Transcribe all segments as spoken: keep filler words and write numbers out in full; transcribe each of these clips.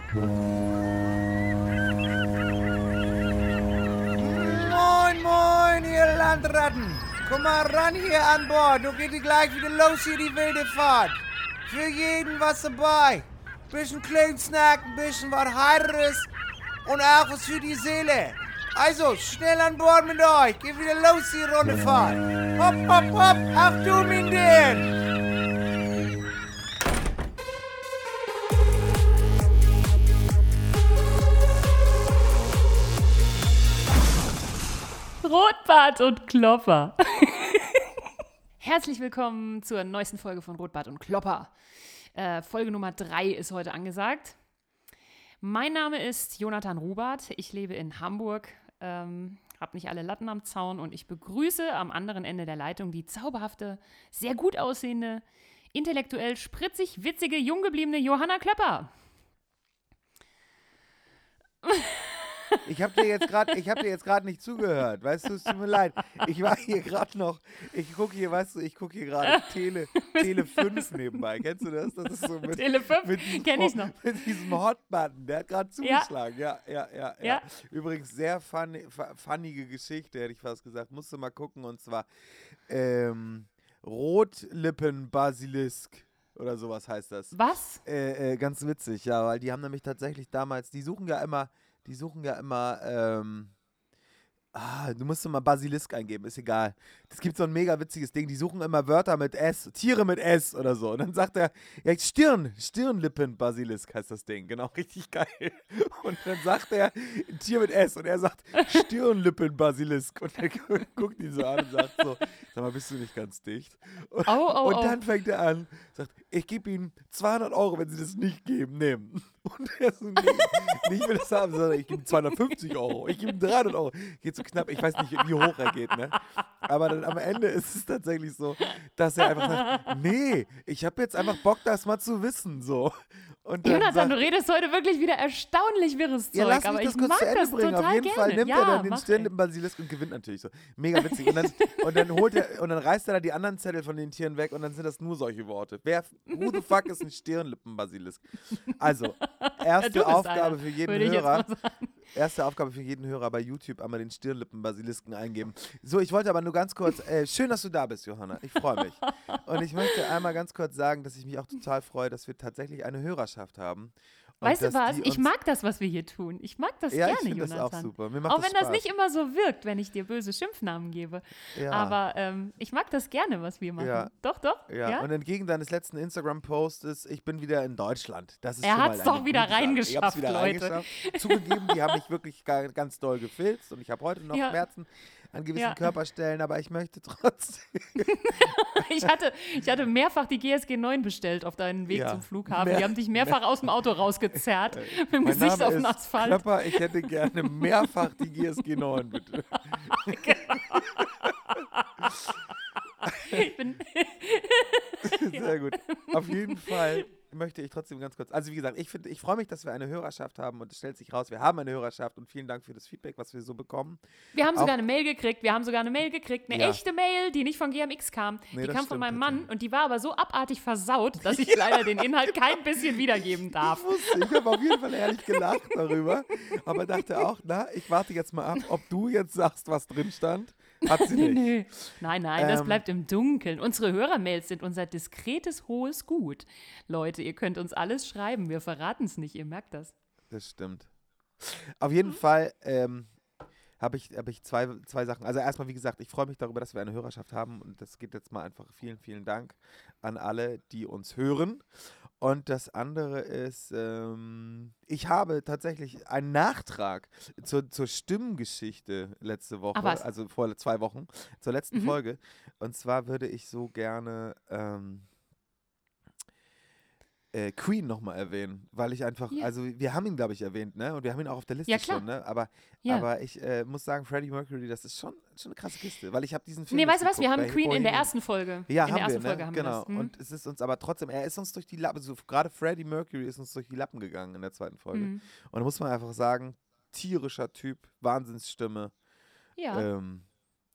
Moin, moin, ihr Landratten. Komm mal ran hier an Bord. Nun geht die gleich wieder los hier, die wilde Fahrt. Für jeden was dabei. Bisschen kleinen Snack, ein bisschen was Heiteres und auch was für die Seele. Also, schnell an Bord mit euch. Geht wieder los, die Rundefahrt. Hopp, hopp, hopp, Achtung, Indien. Rotbart und Klopper. Herzlich willkommen zur neuesten Folge von Rotbart und Klopper. Äh, Folge Nummer drei ist heute angesagt. Mein Name ist Jonathan Rubart. Ich lebe in Hamburg, ähm, habe nicht alle Latten am Zaun und ich begrüße am anderen Ende der Leitung die zauberhafte, sehr gut aussehende, intellektuell spritzig, witzige, jung gebliebene Johanna Klöpper. Ich habe dir jetzt gerade, ich habe dir jetzt gerade nicht zugehört, weißt du, es tut mir leid. Ich war hier gerade noch, ich gucke hier, weißt du, ich gucke hier gerade Tele, Tele fünf nebenbei. Kennst du das? Das ist so mit, Tele fünf, kenn ich noch. Mit diesem Hotbutton, der hat gerade zugeschlagen. Ja. Ja, ja, ja, ja, Ja. Übrigens sehr funny, funnige Geschichte, hätte ich fast gesagt. Musst du mal gucken, und zwar ähm, Rotlippenbasilisk. Oder sowas heißt das. Was? Äh, äh, ganz witzig, ja, weil die haben nämlich tatsächlich damals, die suchen ja immer, die suchen ja immer, ähm, ah, du musst mal Basilisk eingeben, ist egal. Es gibt so ein mega witziges Ding, die suchen immer Wörter mit S, Tiere mit S oder so. Und dann sagt er, ja, Stirn, Stirnlippen-Basilisk heißt das Ding, genau, richtig geil. Und dann sagt er, ein Tier mit S und er sagt, Stirnlippen-Basilisk. Und er guckt ihn so an und sagt so, sag mal, bist du nicht ganz dicht? Und, Oh, oh, und dann oh. fängt er an, sagt, ich gebe Ihnen zweihundert Euro, wenn Sie das nicht geben, nehmen. Und er so, nee, nicht will das haben, sondern ich gebe ihm zweihundertfünfzig Euro, ich gebe ihm dreihundert Euro. Geht so knapp, ich weiß nicht, wie hoch er geht, ne? Aber dann am Ende ist es tatsächlich so, dass er einfach sagt, nee, ich habe jetzt einfach Bock, das mal zu wissen, so. Und dann Jonathan, sagt, du redest heute wirklich wieder erstaunlich wirres Zeug, ja, lass mich aber das ich kurz mag zu Ende das bringen. total Auf jeden gerne. Fall nimmt ja, er dann den mach, Stirnlippenbasilisk und gewinnt natürlich so. Mega witzig. Und dann, und dann holt er, und dann reißt er da die anderen Zettel von den Tieren weg und dann sind das nur solche Worte. Wer, who the fuck ist ein Stirnlippenbasilisk? Also, erste Du bist Aufgabe einer, für jeden würde ich jetzt Hörer. mal sagen. Erste Aufgabe für jeden Hörer bei YouTube, einmal den Stirnlippenbasilisken eingeben. So, ich wollte aber nur ganz kurz, äh, schön, dass du da bist, Johanna. Ich freue mich. Und ich möchte einmal ganz kurz sagen, dass ich mich auch total freue, dass wir tatsächlich eine Hörerschaft haben. Und Weißt du dass was? die Ich uns- mag das, was wir hier tun. Ich mag das Ja, ich gerne, finde das Jonathan. auch super. Mir macht Auch das wenn das Spaß. nicht immer so wirkt, wenn ich dir böse Schimpfnamen gebe. Ja. Aber ähm, ich mag das gerne, was wir machen. Ja. Doch, doch. Ja, Ja? und entgegen deines letzten Instagram-Posts, ich bin wieder in Deutschland. Das ist Er schon hat's mal doch eine wieder gute Sache. Ich hab's reingeschafft, wieder Leute. reingeschafft. Zugegeben, die haben mich wirklich ga- ganz doll gefilzt und ich habe heute noch Ja. Schmerzen an gewissen Ja. Körperstellen, aber ich möchte trotzdem. Ich hatte, ich hatte mehrfach die G S G neun bestellt auf deinen Weg Ja. zum Flughafen. Mehr- die haben dich mehrfach aus dem Auto rausgezerrt, mit dem Mein Gesicht Name auf den ist Asphalt. Klöpper, ich hätte gerne mehrfach die G S G neun, bitte. Ich bin Sehr gut. Auf jeden Fall möchte ich trotzdem ganz kurz, also wie gesagt, ich finde, ich freue mich, dass wir eine Hörerschaft haben und es stellt sich raus, wir haben eine Hörerschaft und vielen Dank für das Feedback, was wir so bekommen. Wir haben sogar Auch- eine Mail gekriegt, wir haben sogar eine Mail gekriegt, eine Ja. echte Mail, die nicht von G M X kam. Nee, die das kam von stimmt meinem Mann tatsächlich. und die war aber so abartig versaut, dass ich leider den Inhalt kein bisschen wiedergeben darf. Ich wusste, ich habe auf jeden Fall ehrlich gelacht darüber, aber dachte auch, na, ich warte jetzt mal ab, ob du jetzt sagst, was drin stand. Hat sie Nee, nicht. nee. Nein, nein, das Ähm, bleibt im Dunkeln. Unsere Hörermails sind unser diskretes, hohes Gut. Leute, ihr könnt uns alles schreiben, wir verraten es nicht, ihr merkt das. Das stimmt. Auf jeden Fall ähm, habe ich, hab ich zwei, zwei Sachen. Also erstmal, wie gesagt, ich freue mich darüber, dass wir eine Hörerschaft haben und das geht jetzt mal einfach vielen, vielen Dank an alle, die uns hören. Und das andere ist, ähm, ich habe tatsächlich einen Nachtrag zur, zur Stimmgeschichte letzte Woche, Ach was. also vor zwei Wochen, zur letzten Mhm. Folge. Und zwar würde ich so gerne ähm, äh, Queen nochmal erwähnen, weil ich einfach, Ja. also wir haben ihn, glaube ich, erwähnt, ne? Und wir haben ihn auch auf der Liste Ja, klar. schon, ne? Aber, Ja. aber ich äh, muss sagen, Freddie Mercury, das ist schon, schon eine krasse Kiste, weil ich habe diesen Film Nee, jetzt weißt du was, wir geguckt haben bei Queen in der Bohemian- ersten Folge. Ja, in haben der ersten wir, Folge ne? haben Genau. wir das. Mhm. Und es ist uns aber trotzdem, er ist uns durch die Lappen, so, gerade Freddie Mercury ist uns durch die Lappen gegangen in der zweiten Folge. Mhm. Und da muss man einfach sagen, tierischer Typ, Wahnsinnsstimme. Ja. Ähm,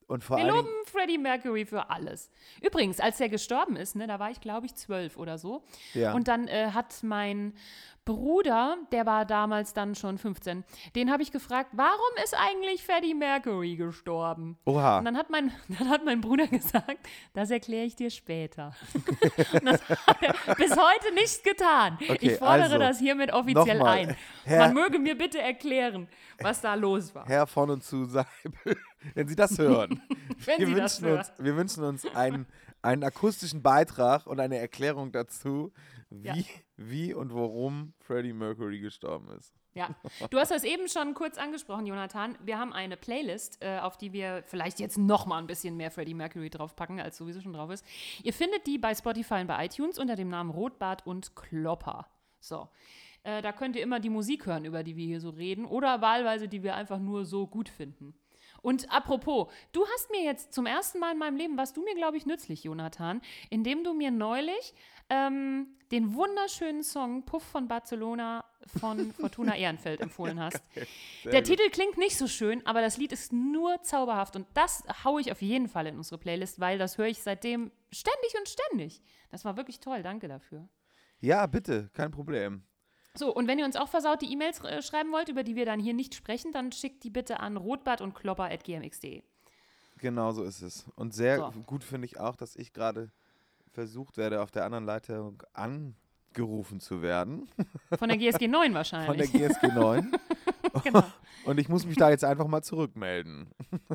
Und vor Wir allen loben Dingen, Freddie Mercury für alles. Übrigens, als er gestorben ist, ne, da war ich, glaube ich, zwölf oder so. ja. Und dann äh, hat mein Bruder, der war damals dann schon fünfzehn, den habe ich gefragt, warum ist eigentlich Freddie Mercury gestorben? Oha. Und dann hat mein, dann hat mein Bruder gesagt, das erkläre ich dir später. Und das hat er bis heute nicht getan. Okay, ich fordere also, das hiermit offiziell nochmal. ein. Herr- Man möge mir bitte erklären, was da los war. Herr von und zu Seibel, wenn Sie das hören. Wenn wir, Sie das wünschen uns, wir wünschen uns einen, einen akustischen Beitrag und eine Erklärung dazu, wie, Ja. wie und warum Freddie Mercury gestorben ist. Ja, du hast das eben schon kurz angesprochen, Jonathan. Wir haben eine Playlist, äh, auf die wir vielleicht jetzt noch mal ein bisschen mehr Freddie Mercury draufpacken, als sowieso schon drauf ist. Ihr findet die bei Spotify und bei iTunes unter dem Namen Rotbart und Klopper. So, äh, da könnt ihr immer die Musik hören, über die wir hier so reden, oder wahlweise, die wir einfach nur so gut finden. Und apropos, du hast mir jetzt zum ersten Mal in meinem Leben, warst du mir, glaube ich, nützlich, Jonathan, indem du mir neulich ähm, den wunderschönen Song Puff von Barcelona von Fortuna Ehrenfeld empfohlen hast. Sehr Der gut. Titel klingt nicht so schön, aber das Lied ist nur zauberhaft und das haue ich auf jeden Fall in unsere Playlist, weil das höre ich seitdem ständig und ständig. Das war wirklich toll, danke dafür. Ja, bitte, kein Problem. So, und wenn ihr uns auch versaut die E-Mails äh, schreiben wollt, über die wir dann hier nicht sprechen, dann schickt die bitte an rotbart und klopper at g m x punkt d e. Genau so ist es. Und sehr So. gut finde ich auch, dass ich gerade versucht werde, auf der anderen Leitung angerufen zu werden. Von der G S G neun Von der wahrscheinlich. G S G neun. Genau. Und ich muss mich da jetzt einfach mal zurückmelden.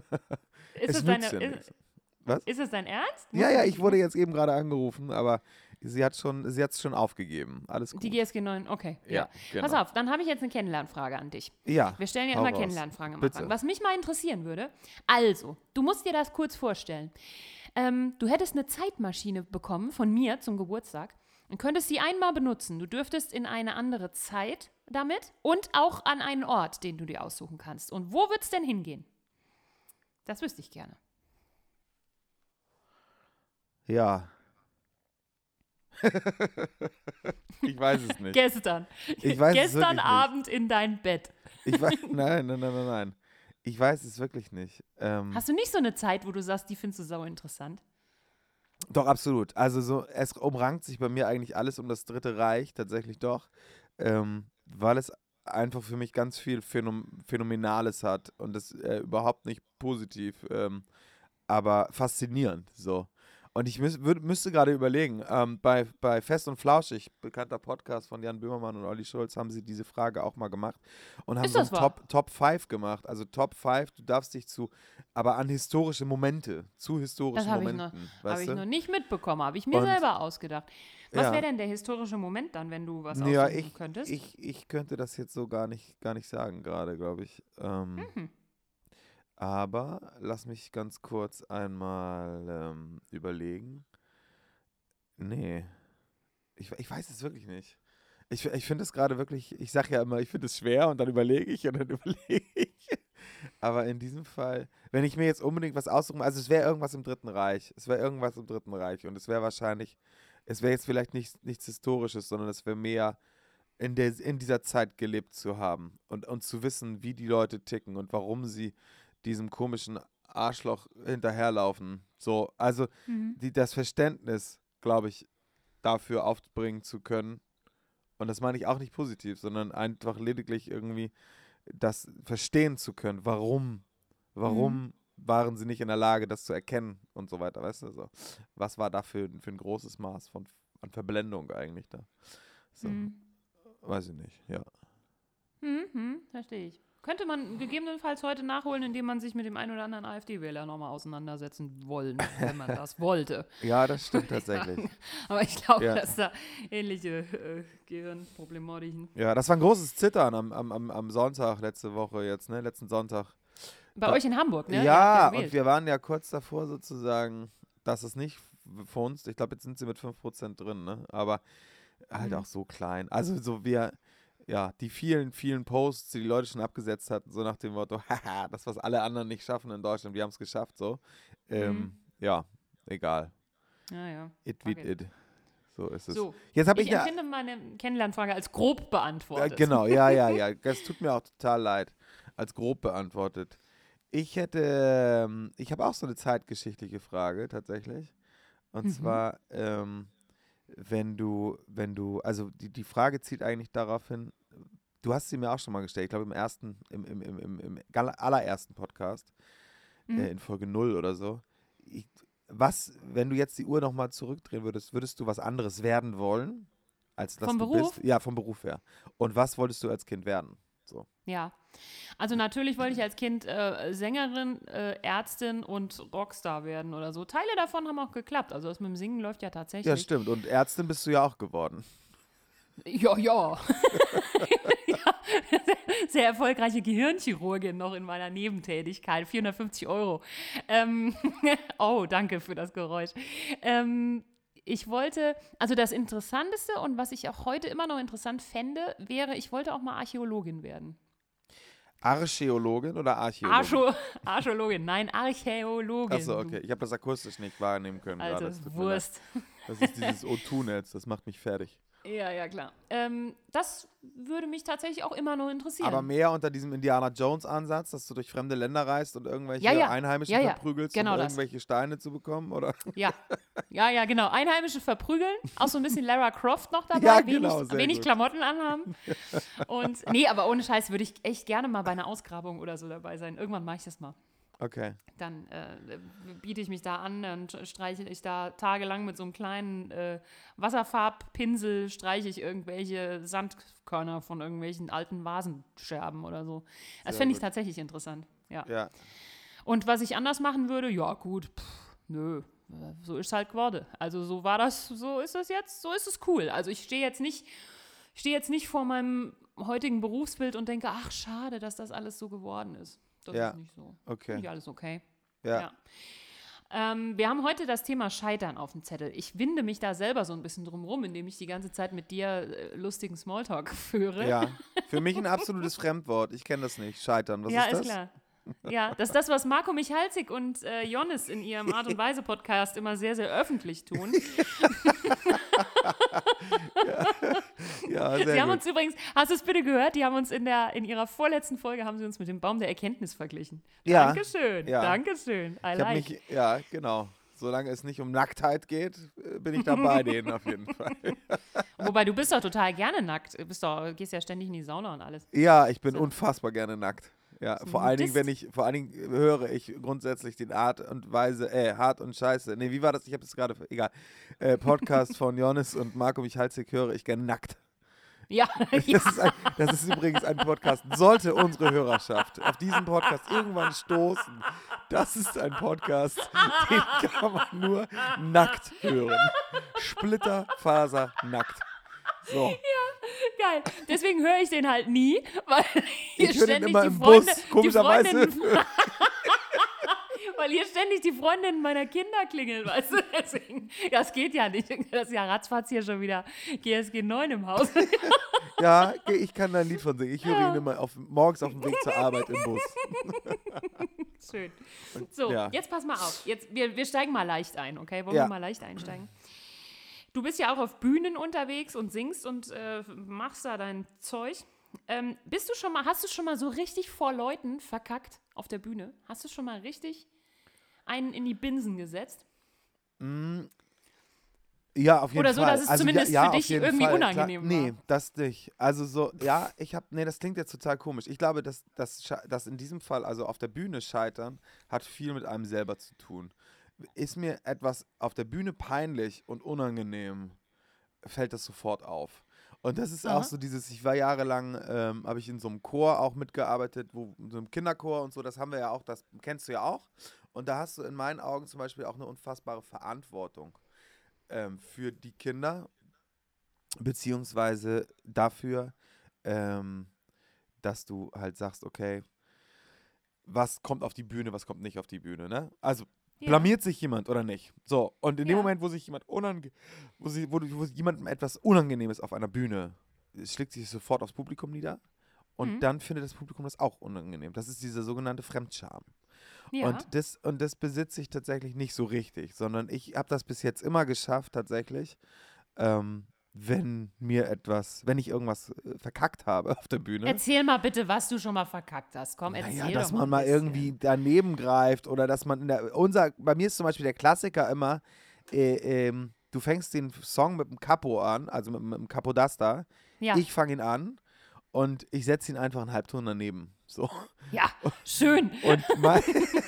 Ist es es nützt deine, ja ist, nichts. Was? ist es dein Ernst? Ja, Musst ja, du ich dich- wurde jetzt eben gerade angerufen, aber sie hat schon, sie hat es schon aufgegeben. Alles gut. Die G S G neun, okay. Ja. Ja, genau. Pass auf, dann habe ich jetzt eine Kennenlernfrage an dich. Ja, Wir stellen ja hau immer raus. Kennenlernfragen am Bitte. Anfang. Was mich mal interessieren würde, also, du musst dir das kurz vorstellen. Ähm, du hättest eine Zeitmaschine bekommen von mir zum Geburtstag und könntest sie einmal benutzen. Du dürftest in eine andere Zeit damit und auch an einen Ort, den du dir aussuchen kannst. Und wo wird es denn hingehen? Das wüsste ich gerne. Ja. Ich weiß es nicht. Gestern. Ich weiß es Gestern wirklich nicht. Abend in dein Bett. Ich weiß, nein, nein, nein, nein, nein. Ich weiß es wirklich nicht. Ähm, Hast du nicht so eine Zeit, wo du sagst, die findest du sau interessant? Doch, absolut. Also so, es umrankt sich bei mir eigentlich alles um das Dritte Reich, tatsächlich doch, ähm, weil es einfach für mich ganz viel Phänom Phänomenales hat und das äh, überhaupt nicht positiv, ähm, aber faszinierend so. Und ich müß, würd, müsste gerade überlegen, ähm, bei, bei Fest und Flauschig, bekannter Podcast von Jan Böhmermann und Olli Schulz, haben sie diese Frage auch mal gemacht und haben Ist so ein das wahr? Top, Top fünf gemacht. Also Top fünf, du darfst dich zu, aber an historische Momente, zu historischen Das habe ich, noch, Momenten, hab weißt ich du? noch nicht mitbekommen, habe ich mir Und- selber ausgedacht. Was Ja. wäre denn der historische Moment dann, wenn du was Ja, aussuchen ich, könntest? ich, ich könnte das jetzt so gar nicht, gar nicht sagen gerade, glaube ich. Ähm, Mhm. Aber lass mich ganz kurz einmal ähm, überlegen. Nee, ich, ich weiß es wirklich nicht. Ich, ich finde es gerade wirklich, ich sage ja immer, ich finde es schwer und dann überlege ich und dann überlege ich. Aber in diesem Fall, wenn ich mir jetzt unbedingt was aussuchen, also es wäre irgendwas im Dritten Reich. Es wäre irgendwas im Dritten Reich und es wäre wahrscheinlich, es wäre jetzt vielleicht nicht, nichts Historisches, sondern es wäre mehr in, der, in dieser Zeit gelebt zu haben und, und zu wissen, wie die Leute ticken und warum sie diesem komischen Arschloch hinterherlaufen. So, also Mhm. die, das Verständnis, glaube ich, dafür aufbringen zu können. Und das meine ich auch nicht positiv, sondern einfach lediglich irgendwie das verstehen zu können. Warum? Warum Mhm. waren sie nicht in der Lage, das zu erkennen und so weiter, weißt du? So. Was war da für, für ein großes Maß von, an Verblendung eigentlich da? So, Mhm. weiß ich nicht, ja. Mhm, verstehe ich. Könnte man gegebenenfalls heute nachholen, indem man sich mit dem einen oder anderen AfD-Wähler nochmal auseinandersetzen wollen, wenn man das wollte. Ja, das stimmt tatsächlich. Aber ich glaube, Ja. dass da ähnliche äh, Gehirnproblematiken. Ja, das war ein großes Zittern am, am, am, am Sonntag letzte Woche jetzt, ne? Letzten Sonntag. Bei Da- euch in Hamburg, ne? Ihr Ja, habt und gewählt. wir waren ja kurz davor sozusagen, dass es nicht für uns, ich glaube, jetzt sind sie mit fünf Prozent drin, ne? Aber halt Mhm. auch so klein. Also so wir, ja, die vielen, vielen Posts, die die Leute schon abgesetzt hatten, so nach dem Motto, haha, das, was alle anderen nicht schaffen in Deutschland, wir haben es geschafft, so. Ähm, Mhm. Ja, egal. Ja, ja. It Fuck wird it. it. So ist es. So, Jetzt habe ich ich, eine. empfinde meine Kennenlernfrage als grob beantwortet. Äh, genau, ja, ja, ja. Das tut mir auch total leid. Als grob beantwortet. Ich hätte, ähm, ich habe auch so eine zeitgeschichtliche Frage tatsächlich. Und Mhm. zwar, ähm, wenn du, wenn du, also die, die Frage zielt eigentlich darauf hin, du hast sie mir auch schon mal gestellt, ich glaube im ersten, im, im, im, im, im gal- allerersten Podcast, Mhm. äh, in Folge null oder so. Ich, was, wenn du jetzt die Uhr nochmal zurückdrehen würdest, würdest du was anderes werden wollen, als das Vom du bist? Beruf? Ja, vom Beruf her. Und was wolltest du als Kind werden? So. Ja. Also natürlich wollte ich als Kind äh, Sängerin, äh, Ärztin und Rockstar werden oder so. Teile davon haben auch geklappt. Also das mit dem Singen läuft ja Ja, tatsächlich. stimmt. Und Ärztin bist du ja auch geworden. Ja, ja. Ja. Sehr erfolgreiche Gehirnchirurgin noch in meiner Nebentätigkeit. vierhundertfünfzig Euro. Ähm, oh, danke für das Geräusch. Ähm, ich wollte, also das Interessanteste und was ich auch heute immer noch interessant fände, wäre, ich wollte auch mal Archäologin werden. Archäologin oder Archäologin? Archo, Archäologin, nein, Archäologin. Achso, Du okay. Ich habe das akustisch nicht wahrnehmen können gerade. alte Es tut mir leid. Wurst. Das ist dieses O zwei Netz, das macht mich fertig. Ja, ja, klar. Ähm, das würde mich tatsächlich auch immer noch interessieren. Aber mehr unter diesem Indiana Jones Ansatz, dass du durch fremde Länder reist und irgendwelche Ja, ja. Einheimischen Ja, ja. verprügelst, Genau um das. irgendwelche Steine zu bekommen, oder? Ja, ja, ja, genau. Einheimische verprügeln, auch so ein bisschen Lara Croft noch dabei, Ja, genau, wenig, sehr wenig gut. Klamotten anhaben. Und nee, aber ohne Scheiß würde ich echt gerne mal bei einer Ausgrabung oder so dabei sein. Irgendwann mache ich das mal. Okay. Dann äh, biete ich mich da an, dann streiche ich da tagelang mit so einem kleinen äh, Wasserfarbpinsel, streiche ich irgendwelche Sandkörner von irgendwelchen alten Vasenscherben oder so. Das Sehr fände ich gut. tatsächlich interessant, ja. Ja. Und was ich anders machen würde, ja gut, pff, nö, äh, so ist halt geworden. Also so war das, so ist es jetzt, so ist es cool. Also ich stehe jetzt nicht, stehe jetzt nicht vor meinem heutigen Berufsbild und denke, ach schade, dass das alles so geworden ist. Das Ja. ist nicht so. Okay. Finde ich alles okay. Ja. Ja. Ähm, wir haben heute das Thema Scheitern auf dem Zettel. Ich winde mich da selber so ein bisschen drum rum, indem ich die ganze Zeit mit dir äh, lustigen Smalltalk führe. Ja. Für mich ein absolutes Fremdwort. Ich kenne das nicht. Scheitern. Was ja, ist das? ist klar. Ja, das ist das, was Marco Michalzig und äh, Jonnes in ihrem Art und Weise Podcast immer sehr, sehr öffentlich tun. Ja, sehr Sie haben gut. uns übrigens, hast du es bitte gehört? Die haben uns in der in ihrer vorletzten Folge haben sie uns mit dem Baum der Erkenntnis verglichen. Ja, Dankeschön, ja. Dankeschön. I Ich habe like. mich, ja, genau. Solange es nicht um Nacktheit geht, äh, bin ich da bei denen auf jeden Fall. Wobei du bist doch total gerne nackt. Du bist doch, gehst ja ständig in die Sauna und alles. Ja, ich bin So. unfassbar gerne nackt. Ja, So vor allen Dingen, Nudist. wenn ich, vor allen Dingen höre ich grundsätzlich den Art und Weise, äh, hart und scheiße. Nee, wie war das? Ich habe es gerade, egal. Äh, Podcast von Jonas und Marco Michalzig höre ich gerne nackt. Ja, Das, ja. ist ein, das ist übrigens ein Podcast. Sollte unsere Hörerschaft auf diesen Podcast irgendwann stoßen, das ist ein Podcast, den kann man nur nackt hören. Splitterfaser nackt. So. Geil. Deswegen höre ich den halt nie, weil hier Ich höre den ständig immer die im Freunde, Bus, komischerweise. die Freundinnen, weil hier ständig die Freundinnen meiner Kinder klingeln, weißt du? Deswegen, das geht ja nicht. Das ist ja ratzfatz hier schon wieder G S G neun im Haus. Ja, ich kann da ein Lied von singen. Ich höre ihn immer auf, morgens auf dem Weg zur Arbeit im Bus. Schön. So, Ja. jetzt pass mal auf. Jetzt, wir, wir steigen mal leicht ein, okay? Wollen Ja. wir mal leicht einsteigen? Du bist ja auch auf Bühnen unterwegs und singst und äh, machst da dein Zeug. Ähm, bist du schon mal, hast du schon mal so richtig vor Leuten verkackt auf der Bühne? Hast du schon mal richtig einen in die Binsen gesetzt? Ja, auf jeden Oder so, Fall. dass es Also, zumindest ja, ja, für dich auf jeden irgendwie Fall, unangenehm klar. war. Nee, das nicht. Also so, ja, ich habe, nee, das klingt jetzt total komisch. Ich glaube, dass, dass, sche- dass in diesem Fall, also auf der Bühne scheitern, hat viel mit einem selber zu tun. Ist mir etwas auf der Bühne peinlich und unangenehm, fällt das sofort auf. Und das ist Aha. auch so dieses, ich war jahrelang, ähm, habe ich in so einem Chor auch mitgearbeitet, wo, in so einem Kinderchor und so, das haben wir ja auch, das kennst du ja auch. Und da hast du in meinen Augen zum Beispiel auch eine unfassbare Verantwortung ähm, für die Kinder, beziehungsweise dafür, ähm, dass du halt sagst, okay, was kommt auf die Bühne, was kommt nicht auf die Bühne, ne? Also Ja. blamiert sich jemand oder nicht? So, und in dem Ja. Moment, wo sich jemand unange wo, sie, wo, du- wo jemandem etwas Unangenehmes auf einer Bühne, es schlägt sich sofort aufs Publikum nieder und Mhm. dann findet das Publikum das auch unangenehm. Das ist diese sogenannte Fremdscham. Ja. Und das, und das besitze ich tatsächlich nicht so richtig, sondern ich habe das bis jetzt immer geschafft, tatsächlich, ähm, wenn mir etwas, wenn ich irgendwas äh, verkackt habe auf der Bühne. Erzähl mal bitte, was du schon mal verkackt hast. Komm, erzähl Naja, doch dass mal man ein mal bisschen. irgendwie daneben greift oder dass man in der, unser, bei mir ist zum Beispiel der Klassiker immer, äh, ähm, du fängst den Song mit dem Capo an, also mit, mit dem Capodaster. Ja, Ich fange ihn an und ich setze ihn einfach einen Halbton daneben. So. ja, schön. Und, mei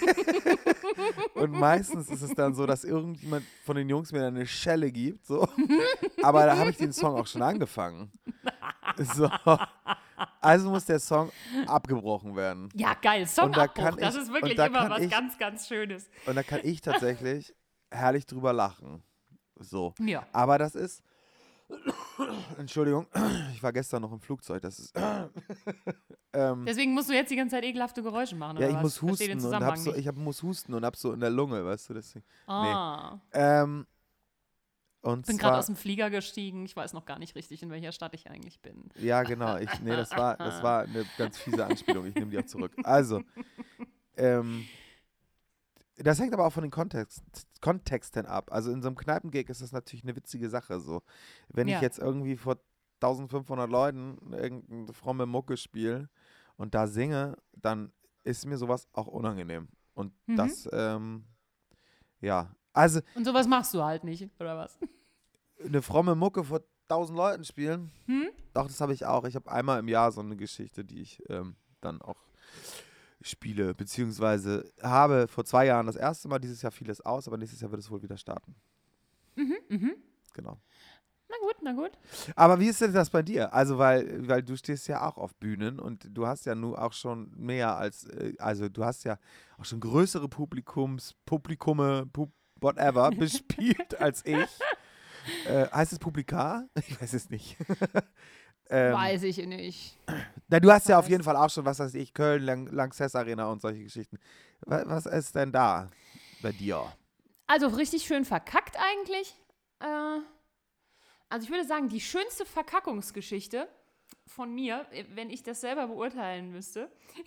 und meistens ist es dann so, dass irgendjemand von den Jungs mir dann eine Schelle gibt. So. Aber da habe ich den Song auch schon angefangen. So. Also muss der Song abgebrochen werden. Ja, geil. Und da Songabbruch, kann das ich- ist und wirklich da immer kann was ich- ganz, ganz Schönes. Und da kann ich tatsächlich herrlich drüber lachen. So. Ja. Aber das ist. Entschuldigung, ich war gestern noch im Flugzeug. Das ist. ähm, Deswegen musst du jetzt die ganze Zeit ekelhafte Geräusche machen, ja, oder ich was? muss Versteh den husten und Zusammenhang hab so, nicht. ich hab, muss husten und hab so in der Lunge, weißt du, deswegen. Ah, Ähm, und ich bin gerade zwar, aus dem Flieger gestiegen. Ich weiß noch gar nicht richtig, in welcher Stadt ich eigentlich bin. ja, genau. Ich, nee, das war, das war eine ganz fiese Anspielung. Ich nehme die auch zurück. Also, ähm, das hängt aber auch von den Kontext, Kontexten ab. Also in so einem Kneipengig ist das natürlich eine witzige Sache. So, wenn Ja. ich jetzt irgendwie vor eintausendfünfhundert Leuten irgendeine fromme Mucke spiele und da singe, dann ist mir sowas auch unangenehm. Und Mhm. das, ähm, ja, also Und sowas machst du halt nicht, oder was? eine fromme Mucke vor tausend Leuten spielen, Hm? doch, das habe ich auch. Ich habe einmal im Jahr so eine Geschichte, die ich ähm, dann auch spiele, beziehungsweise habe vor zwei Jahren das erste Mal, dieses Jahr fiel es aus, aber nächstes Jahr wird es wohl wieder starten. Mhm, mhm. Genau. Na gut, na gut. Aber wie ist denn das bei dir? Also, weil, weil du stehst ja auch auf Bühnen und du hast ja nun auch schon mehr als, äh, also du hast ja auch schon größere Publikums, Publikume, Pub, whatever, bespielt als ich. Äh, heißt es Publikar? Ich weiß es nicht. ähm, Weiß ich nicht. na, du hast ja auf Weiß. jeden Fall auch schon, was weiß ich, Köln, Lang Lanxess Arena und solche Geschichten. Was, was ist denn da bei dir? Also richtig schön verkackt eigentlich. Äh, also ich würde sagen, die schönste Verkackungsgeschichte von mir, äh, wenn ich das selber beurteilen müsste,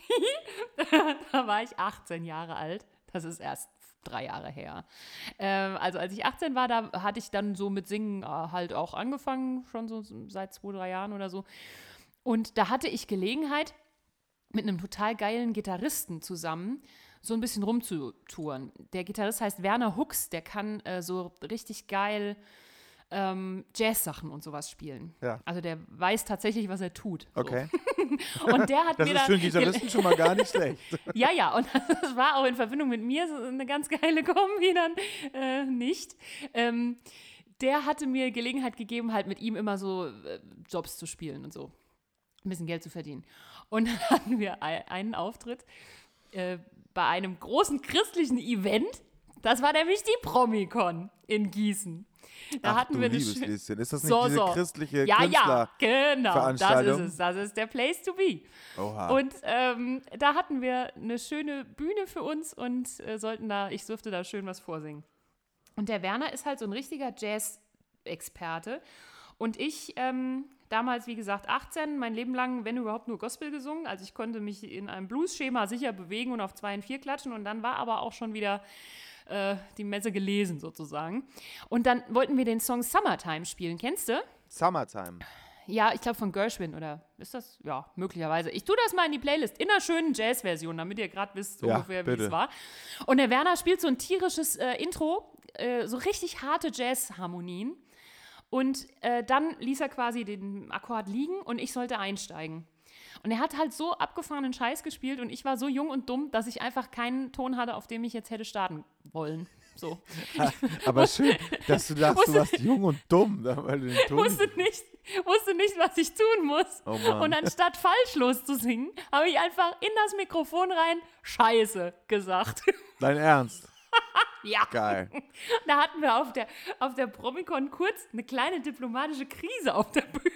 da war ich achtzehn Jahre alt. Das ist erst drei Jahre her. Ähm, also als ich achtzehn war, da hatte ich dann so mit Singen äh, halt auch angefangen, schon so seit zwei, drei Jahren oder so. Und da hatte ich Gelegenheit, mit einem total geilen Gitarristen zusammen so ein bisschen rumzutouren. Der Gitarrist heißt Werner Hux, der kann äh, so richtig geil ähm, Jazz-Sachen und sowas spielen. Ja. Also der weiß tatsächlich, was er tut. So. Okay. Und der hat Das mir ist dann für einen Gitarristen schon mal gar nicht schlecht. ja, ja, und das war auch in Verbindung mit mir so eine ganz geile Kombi dann äh, nicht. Ähm, der hatte mir Gelegenheit gegeben, halt mit ihm immer so äh, Jobs zu spielen und so. Ein bisschen Geld zu verdienen. Und dann hatten wir ein, einen Auftritt äh, bei einem großen christlichen Event. Das war nämlich die Promicon in Gießen. Da Ach, hatten du wir eine liebes schö- Lieschen. Ist das nicht So, diese so. christliche Ja, ja, Künstler? genau. Das ist Veranstaltung? es. Das ist der Place to be. Oha. Und ähm, da hatten wir eine schöne Bühne für uns und äh, sollten da, ich durfte da schön was vorsingen. Und der Werner ist halt so ein richtiger Jazz-Experte. Und ich, ähm, damals, wie gesagt, achtzehn, mein Leben lang, wenn überhaupt, nur Gospel gesungen. Also ich konnte mich in einem Blues-Schema sicher bewegen und auf zwei und vier klatschen. Und dann war aber auch schon wieder äh, die Messe gelesen sozusagen. Und dann wollten wir den Song Summertime spielen. Kennst du? Summertime. Ja, ich glaube von Gershwin, oder ist das? Ja, möglicherweise. Ich tue das mal in die Playlist, in einer schönen Jazz-Version, damit ihr gerade wisst Ja, ungefähr, wie bitte. es war. Und der Werner spielt so ein tierisches äh, Intro, äh, so richtig harte Jazz-Harmonien. Und äh, dann ließ er quasi den Akkord liegen und ich sollte einsteigen. Und er hat halt so abgefahrenen Scheiß gespielt und ich war so jung und dumm, dass ich einfach keinen Ton hatte, auf dem ich jetzt hätte starten wollen. So. Aber schön, dass du dachtest, du warst jung und dumm, weil du den Ton wusste nicht, wusste nicht, was ich tun muss. Oh Mann. Und anstatt falsch loszusingen, habe ich einfach in das Mikrofon rein Scheiße gesagt. Dein Ernst? Ja. Geil. Da hatten wir auf der, auf der Promicon kurz eine kleine diplomatische Krise auf der Bühne.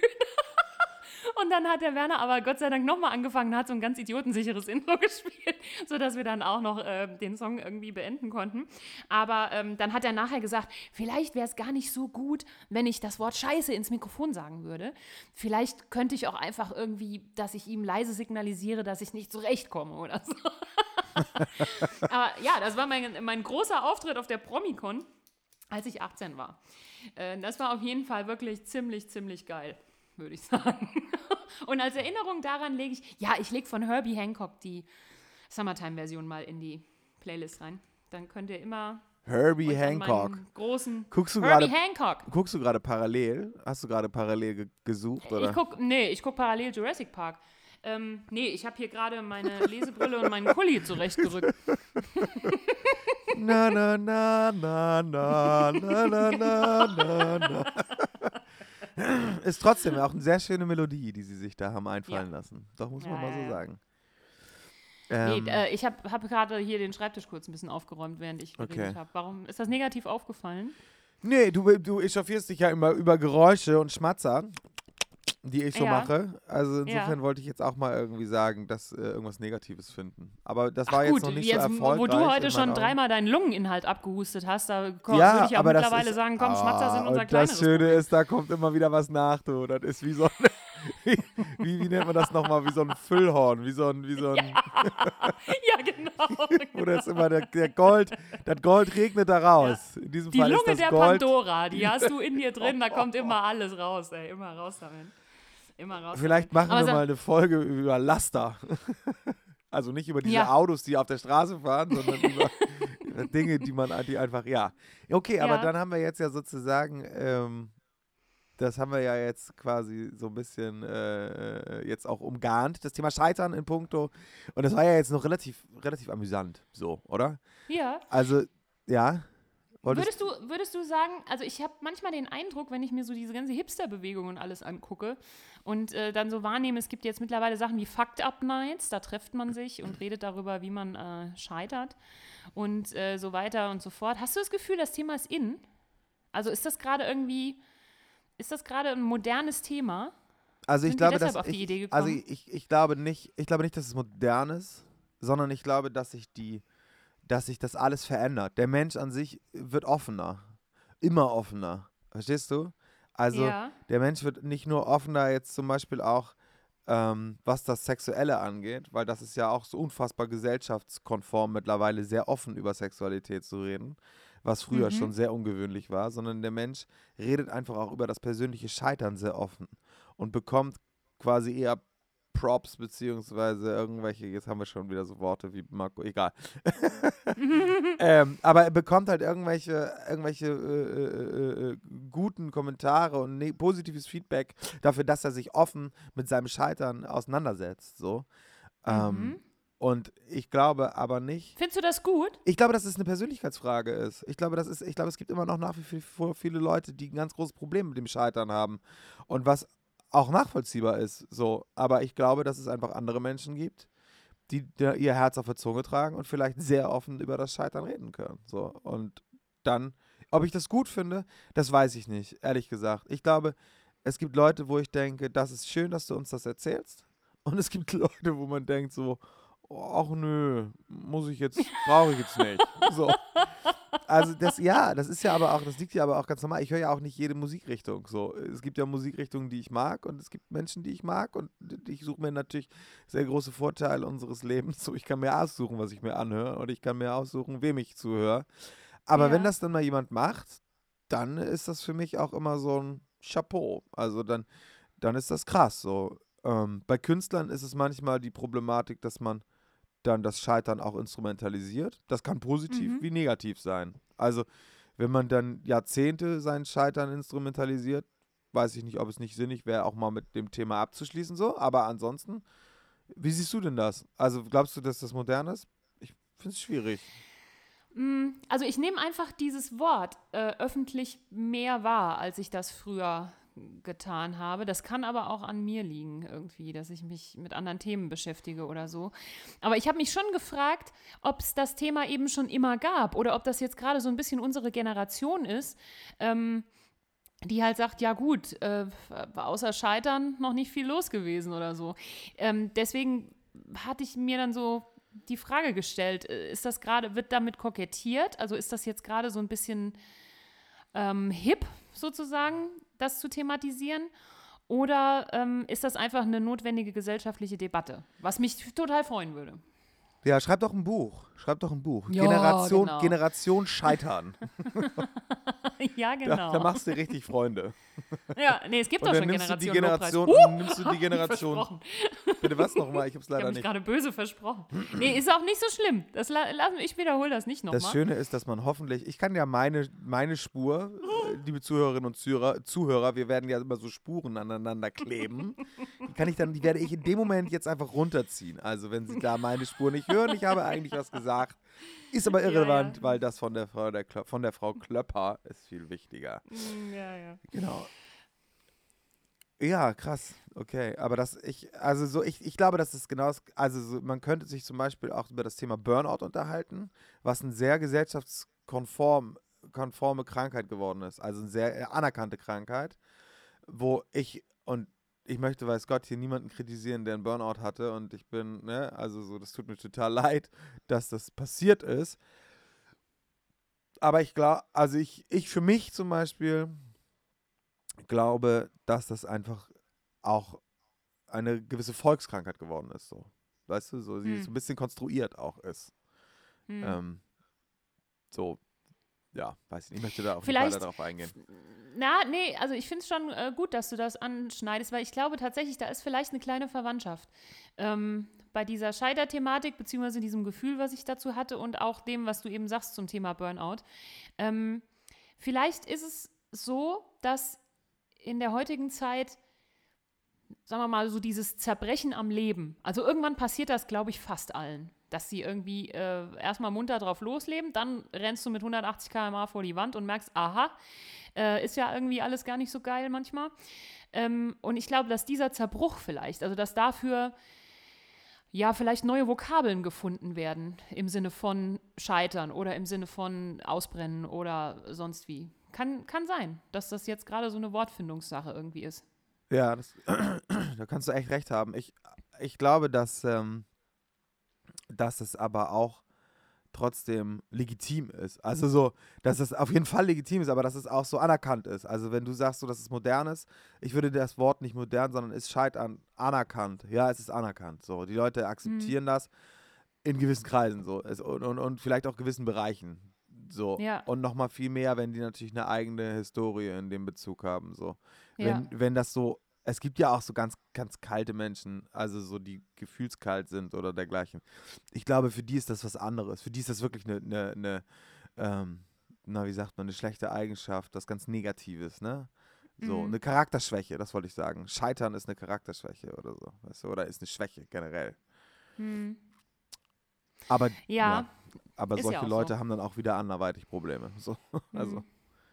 Und dann hat der Werner aber Gott sei Dank nochmal angefangen, hat so ein ganz idiotensicheres Intro gespielt, sodass wir dann auch noch äh, den Song irgendwie beenden konnten. Aber ähm, dann hat er nachher gesagt, vielleicht wäre es gar nicht so gut, wenn ich das Wort Scheiße ins Mikrofon sagen würde. Vielleicht könnte ich auch einfach irgendwie, dass ich ihm leise signalisiere, dass ich nicht zurechtkomme oder so. Aber ja, das war mein, mein großer Auftritt auf der Promicon. als ich achtzehn war. Äh, das war auf jeden Fall wirklich ziemlich, ziemlich geil, würde ich sagen. Und als Erinnerung daran lege ich, ja, ich lege von Herbie Hancock die Summertime-Version mal in die Playlist rein. Dann könnt ihr immer Herbie euch an Hancock. meinen großen Guckst du Herbie gerade Hancock. guckst du gerade parallel? Hast du gerade parallel ge gesucht, oder? Ich guck, nee, ich gucke parallel Jurassic Park. Ähm, nee, ich habe hier gerade meine Lesebrille und meinen Kuli zurechtgerückt. Na, na, na, na, na, na, na, na, na, na. Ist trotzdem auch eine sehr schöne Melodie, die sie sich da haben einfallen Ja. lassen. Doch, muss Ja, man mal ja, so ja. sagen. Nee, Ähm, äh, ich habe hab gerade hier den Schreibtisch kurz ein bisschen aufgeräumt, während ich geredet Okay. habe. Warum ist das negativ aufgefallen? nee, du, du echauffierst dich ja immer über Geräusche und Schmatzer, die ich so Ja. mache. Also insofern Ja. wollte ich jetzt auch mal irgendwie sagen, dass äh, irgendwas Negatives finden. Aber das Ach war gut, jetzt noch nicht jetzt, so erfolgreich. wo du heute in schon meinen Augen. dreimal deinen Lungeninhalt abgehustet hast, da ko- Ja, würde ich auch aber das mittlerweile ist, sagen, komm, Schmatzer sind Ah, unser und kleineres das Schöne Problem. ist, da kommt immer wieder was nach, du. Das ist wie so ein, wie, wie, wie nennt man das nochmal, wie so ein Füllhorn, wie so ein, wie so ein, Ja, genau. wo das immer der, der Gold, das Gold regnet da raus. In diesem Die Fall Lunge ist das der Gold. Pandora, die hast du in dir drin, da kommt immer alles raus, ey. Immer raus damit. Immer raus Vielleicht damit. machen Aber wir sag- mal eine Folge über Laster. Also nicht über diese Ja. Autos, die auf der Straße fahren, sondern über, über Dinge, die man, die einfach, ja. Okay, aber Ja. dann haben wir jetzt ja sozusagen, ähm, das haben wir ja jetzt quasi so ein bisschen äh, jetzt auch umgarnt, das Thema Scheitern in puncto. Und das war ja jetzt noch relativ, relativ amüsant, so, oder? Ja. Also, ja. Wolltest Würdest du, würdest du sagen, also ich habe manchmal den Eindruck, wenn ich mir so diese ganze Hipster-Bewegung und alles angucke und äh, dann so wahrnehme, es gibt jetzt mittlerweile Sachen wie Fucked-Up-Nights, da trifft man sich und redet darüber, wie man äh, scheitert und äh, so weiter und so fort. Hast du das Gefühl, das Thema ist in? Also ist das gerade irgendwie, ist das gerade ein modernes Thema? Also ich Sind wir glaube, deshalb dass auf die ich, Idee also gekommen? ich, ich glaube nicht, ich glaube nicht, dass es modern ist, sondern ich glaube, dass sich die, dass sich das alles verändert. Der Mensch an sich wird offener, immer offener. Verstehst du? Also Ja. der Mensch wird nicht nur offener jetzt zum Beispiel auch, ähm, was das Sexuelle angeht, weil das ist ja auch so unfassbar gesellschaftskonform mittlerweile sehr offen über Sexualität zu reden, was früher Mhm. schon sehr ungewöhnlich war, sondern der Mensch redet einfach auch über das persönliche Scheitern sehr offen und bekommt quasi eher Props beziehungsweise irgendwelche, jetzt haben wir schon wieder so Worte wie Marco, egal. ähm, aber er bekommt halt irgendwelche, irgendwelche äh, äh, äh, guten Kommentare und ne positives Feedback dafür, dass er sich offen mit seinem Scheitern auseinandersetzt. So. Ähm, Mhm. und ich glaube aber nicht, Findest du das gut? ich glaube, dass es eine Persönlichkeitsfrage ist. Ich glaube, das ist, ich glaube, es gibt immer noch nach wie vor viele Leute, die ein ganz großes Problem mit dem Scheitern haben. Und was auch nachvollziehbar ist, so. Aber ich glaube, dass es einfach andere Menschen gibt, die der, ihr Herz auf der Zunge tragen und vielleicht sehr offen über das Scheitern reden können. So. Und dann, ob ich das gut finde, das weiß ich nicht, ehrlich gesagt. Ich glaube, es gibt Leute, wo ich denke, das ist schön, dass du uns das erzählst. Und es gibt Leute, wo man denkt so, ach nö, muss ich jetzt, brauche ich jetzt nicht. So. Also das, ja, das ist ja aber auch, das liegt ja aber auch ganz normal. Ich höre ja auch nicht jede Musikrichtung. So. Es gibt ja Musikrichtungen, die ich mag und es gibt Menschen, die ich mag und ich suche mir natürlich sehr große Vorteile unseres Lebens. So, ich kann mir aussuchen, was ich mir anhöre und ich kann mir aussuchen, wem ich zuhöre. Aber Ja. wenn das dann mal jemand macht, dann ist das für mich auch immer so ein Chapeau. Also dann, dann ist das krass. So. Ähm, bei Künstlern ist es manchmal die Problematik, dass man dann das Scheitern auch instrumentalisiert. Das kann positiv Mhm. wie negativ sein. Also, wenn man dann Jahrzehnte sein Scheitern instrumentalisiert, weiß ich nicht, ob es nicht sinnig wäre, auch mal mit dem Thema abzuschließen, so. Aber ansonsten, wie siehst du denn das? Also, glaubst du, dass das modern ist? Ich finde es schwierig. Mm, Also ich nehme einfach dieses Wort äh, öffentlich mehr wahr, als ich das früher getan habe. Das kann aber auch an mir liegen irgendwie, dass ich mich mit anderen Themen beschäftige oder so. Aber ich habe mich schon gefragt, ob es das Thema eben schon immer gab oder ob das jetzt gerade so ein bisschen unsere Generation ist, ähm, die halt sagt, ja gut, äh, außer Scheitern noch nicht viel los gewesen oder so. Ähm, deswegen hatte ich mir dann so die Frage gestellt, äh, ist das gerade, wird damit kokettiert? Also ist das jetzt gerade so ein bisschen ähm, hip sozusagen, das zu thematisieren? Oder ähm, ist das einfach eine notwendige gesellschaftliche Debatte? Was mich total freuen würde. Ja, schreib doch ein Buch. Schreib doch ein Buch. Ja, Generation, genau. Generation Scheitern. ja, Da, da genau. machst du richtig Freunde. Ja, nee, es gibt Und doch dann schon nimmst du die Generation Lobpreis. Generation Huh! und nimmst du die Hab ich Generation. versprochen. Bitte was nochmal? Ich hab's Ich habe leider mich nicht. gerade böse versprochen. Nee, ist auch nicht so schlimm. Das, la- lass, ich wiederhole das nicht Das nochmal. Schöne ist, dass man hoffentlich, ich kann ja meine, meine Spur, äh, liebe Zuhörerinnen und Zuhörer, Zuhörer, wir werden ja immer so Spuren aneinander kleben. Die kann ich dann, die werde ich in dem Moment jetzt einfach runterziehen. Also wenn Sie da meine Spur nicht hören, ich habe eigentlich was gesagt, ist aber irrelevant, ja. weil das von der Frau, der Klö- von der Frau Klöpper ist viel wichtiger. Mm, Ja, ja. Genau. Ja, krass. Okay, aber das, ich, also so, ich, ich glaube, das ist genau das, also so, man könnte sich zum Beispiel auch über das Thema Burnout unterhalten, was eine sehr gesellschaftskonform, konforme Krankheit geworden ist, also eine sehr äh, anerkannte Krankheit, wo ich, und ich möchte, weiß Gott, hier niemanden kritisieren, der einen Burnout hatte und ich bin, ne, also so, das tut mir total leid, dass das passiert ist, aber ich glaube, also ich, ich für mich zum Beispiel glaube, dass das einfach auch eine gewisse Volkskrankheit geworden ist, so. Weißt du, so, sie Hm. so ein bisschen konstruiert auch ist. Hm. Ähm, so, ja, weiß ich nicht, ich möchte da auch Vielleicht- nicht weiter drauf eingehen. Na, nee, also ich finde es schon äh, gut, dass du das anschneidest, weil ich glaube tatsächlich, da ist vielleicht eine kleine Verwandtschaft. Ähm, bei dieser Scheiterthematik, beziehungsweise diesem Gefühl, was ich dazu hatte und auch dem, was du eben sagst zum Thema Burnout. Ähm, vielleicht ist es so, dass in der heutigen Zeit, sagen wir mal, so dieses Zerbrechen am Leben, also irgendwann passiert das, glaube ich, fast allen, dass sie irgendwie äh, erstmal munter drauf losleben, dann rennst du mit hundertachtzig Kilometer pro Stunde vor die Wand und merkst, aha, äh, ist ja irgendwie alles gar nicht so geil manchmal. Ähm, und ich glaube, dass dieser Zerbruch vielleicht, also dass dafür ja vielleicht neue Vokabeln gefunden werden im Sinne von Scheitern oder im Sinne von Ausbrennen oder sonst wie. Kann, kann sein, dass das jetzt gerade so eine Wortfindungssache irgendwie ist. Ja, das, da kannst du echt recht haben. Ich, ich glaube, dass, ähm, dass es aber auch trotzdem legitim ist. Also so, dass es auf jeden Fall legitim ist, aber dass es auch so anerkannt ist. Also wenn du sagst, so, dass es modern ist, ich würde das Wort nicht modern, sondern ist scheitern anerkannt. Ja, es ist anerkannt. So, die Leute akzeptieren das in gewissen Kreisen so es, und, und, und vielleicht auch gewissen Bereichen. So. Ja. Und nochmal viel mehr, wenn die natürlich eine eigene Historie in dem Bezug haben. So. Ja. Wenn, wenn das so, es gibt ja auch so ganz, ganz kalte Menschen, also so die gefühlskalt sind oder dergleichen. Ich glaube, für die ist das was anderes. Für die ist das wirklich eine, eine, eine ähm, na, wie sagt man, eine schlechte Eigenschaft, was ganz Negatives, ne? So, Mhm. eine Charakterschwäche, das wollte ich sagen. Scheitern ist eine Charakterschwäche oder so, weißt du, oder ist eine Schwäche generell. Hm. Aber, Ja, ja, aber ist solche ja auch Leute so. haben dann auch wieder anderweitig Probleme. So, also, Hm.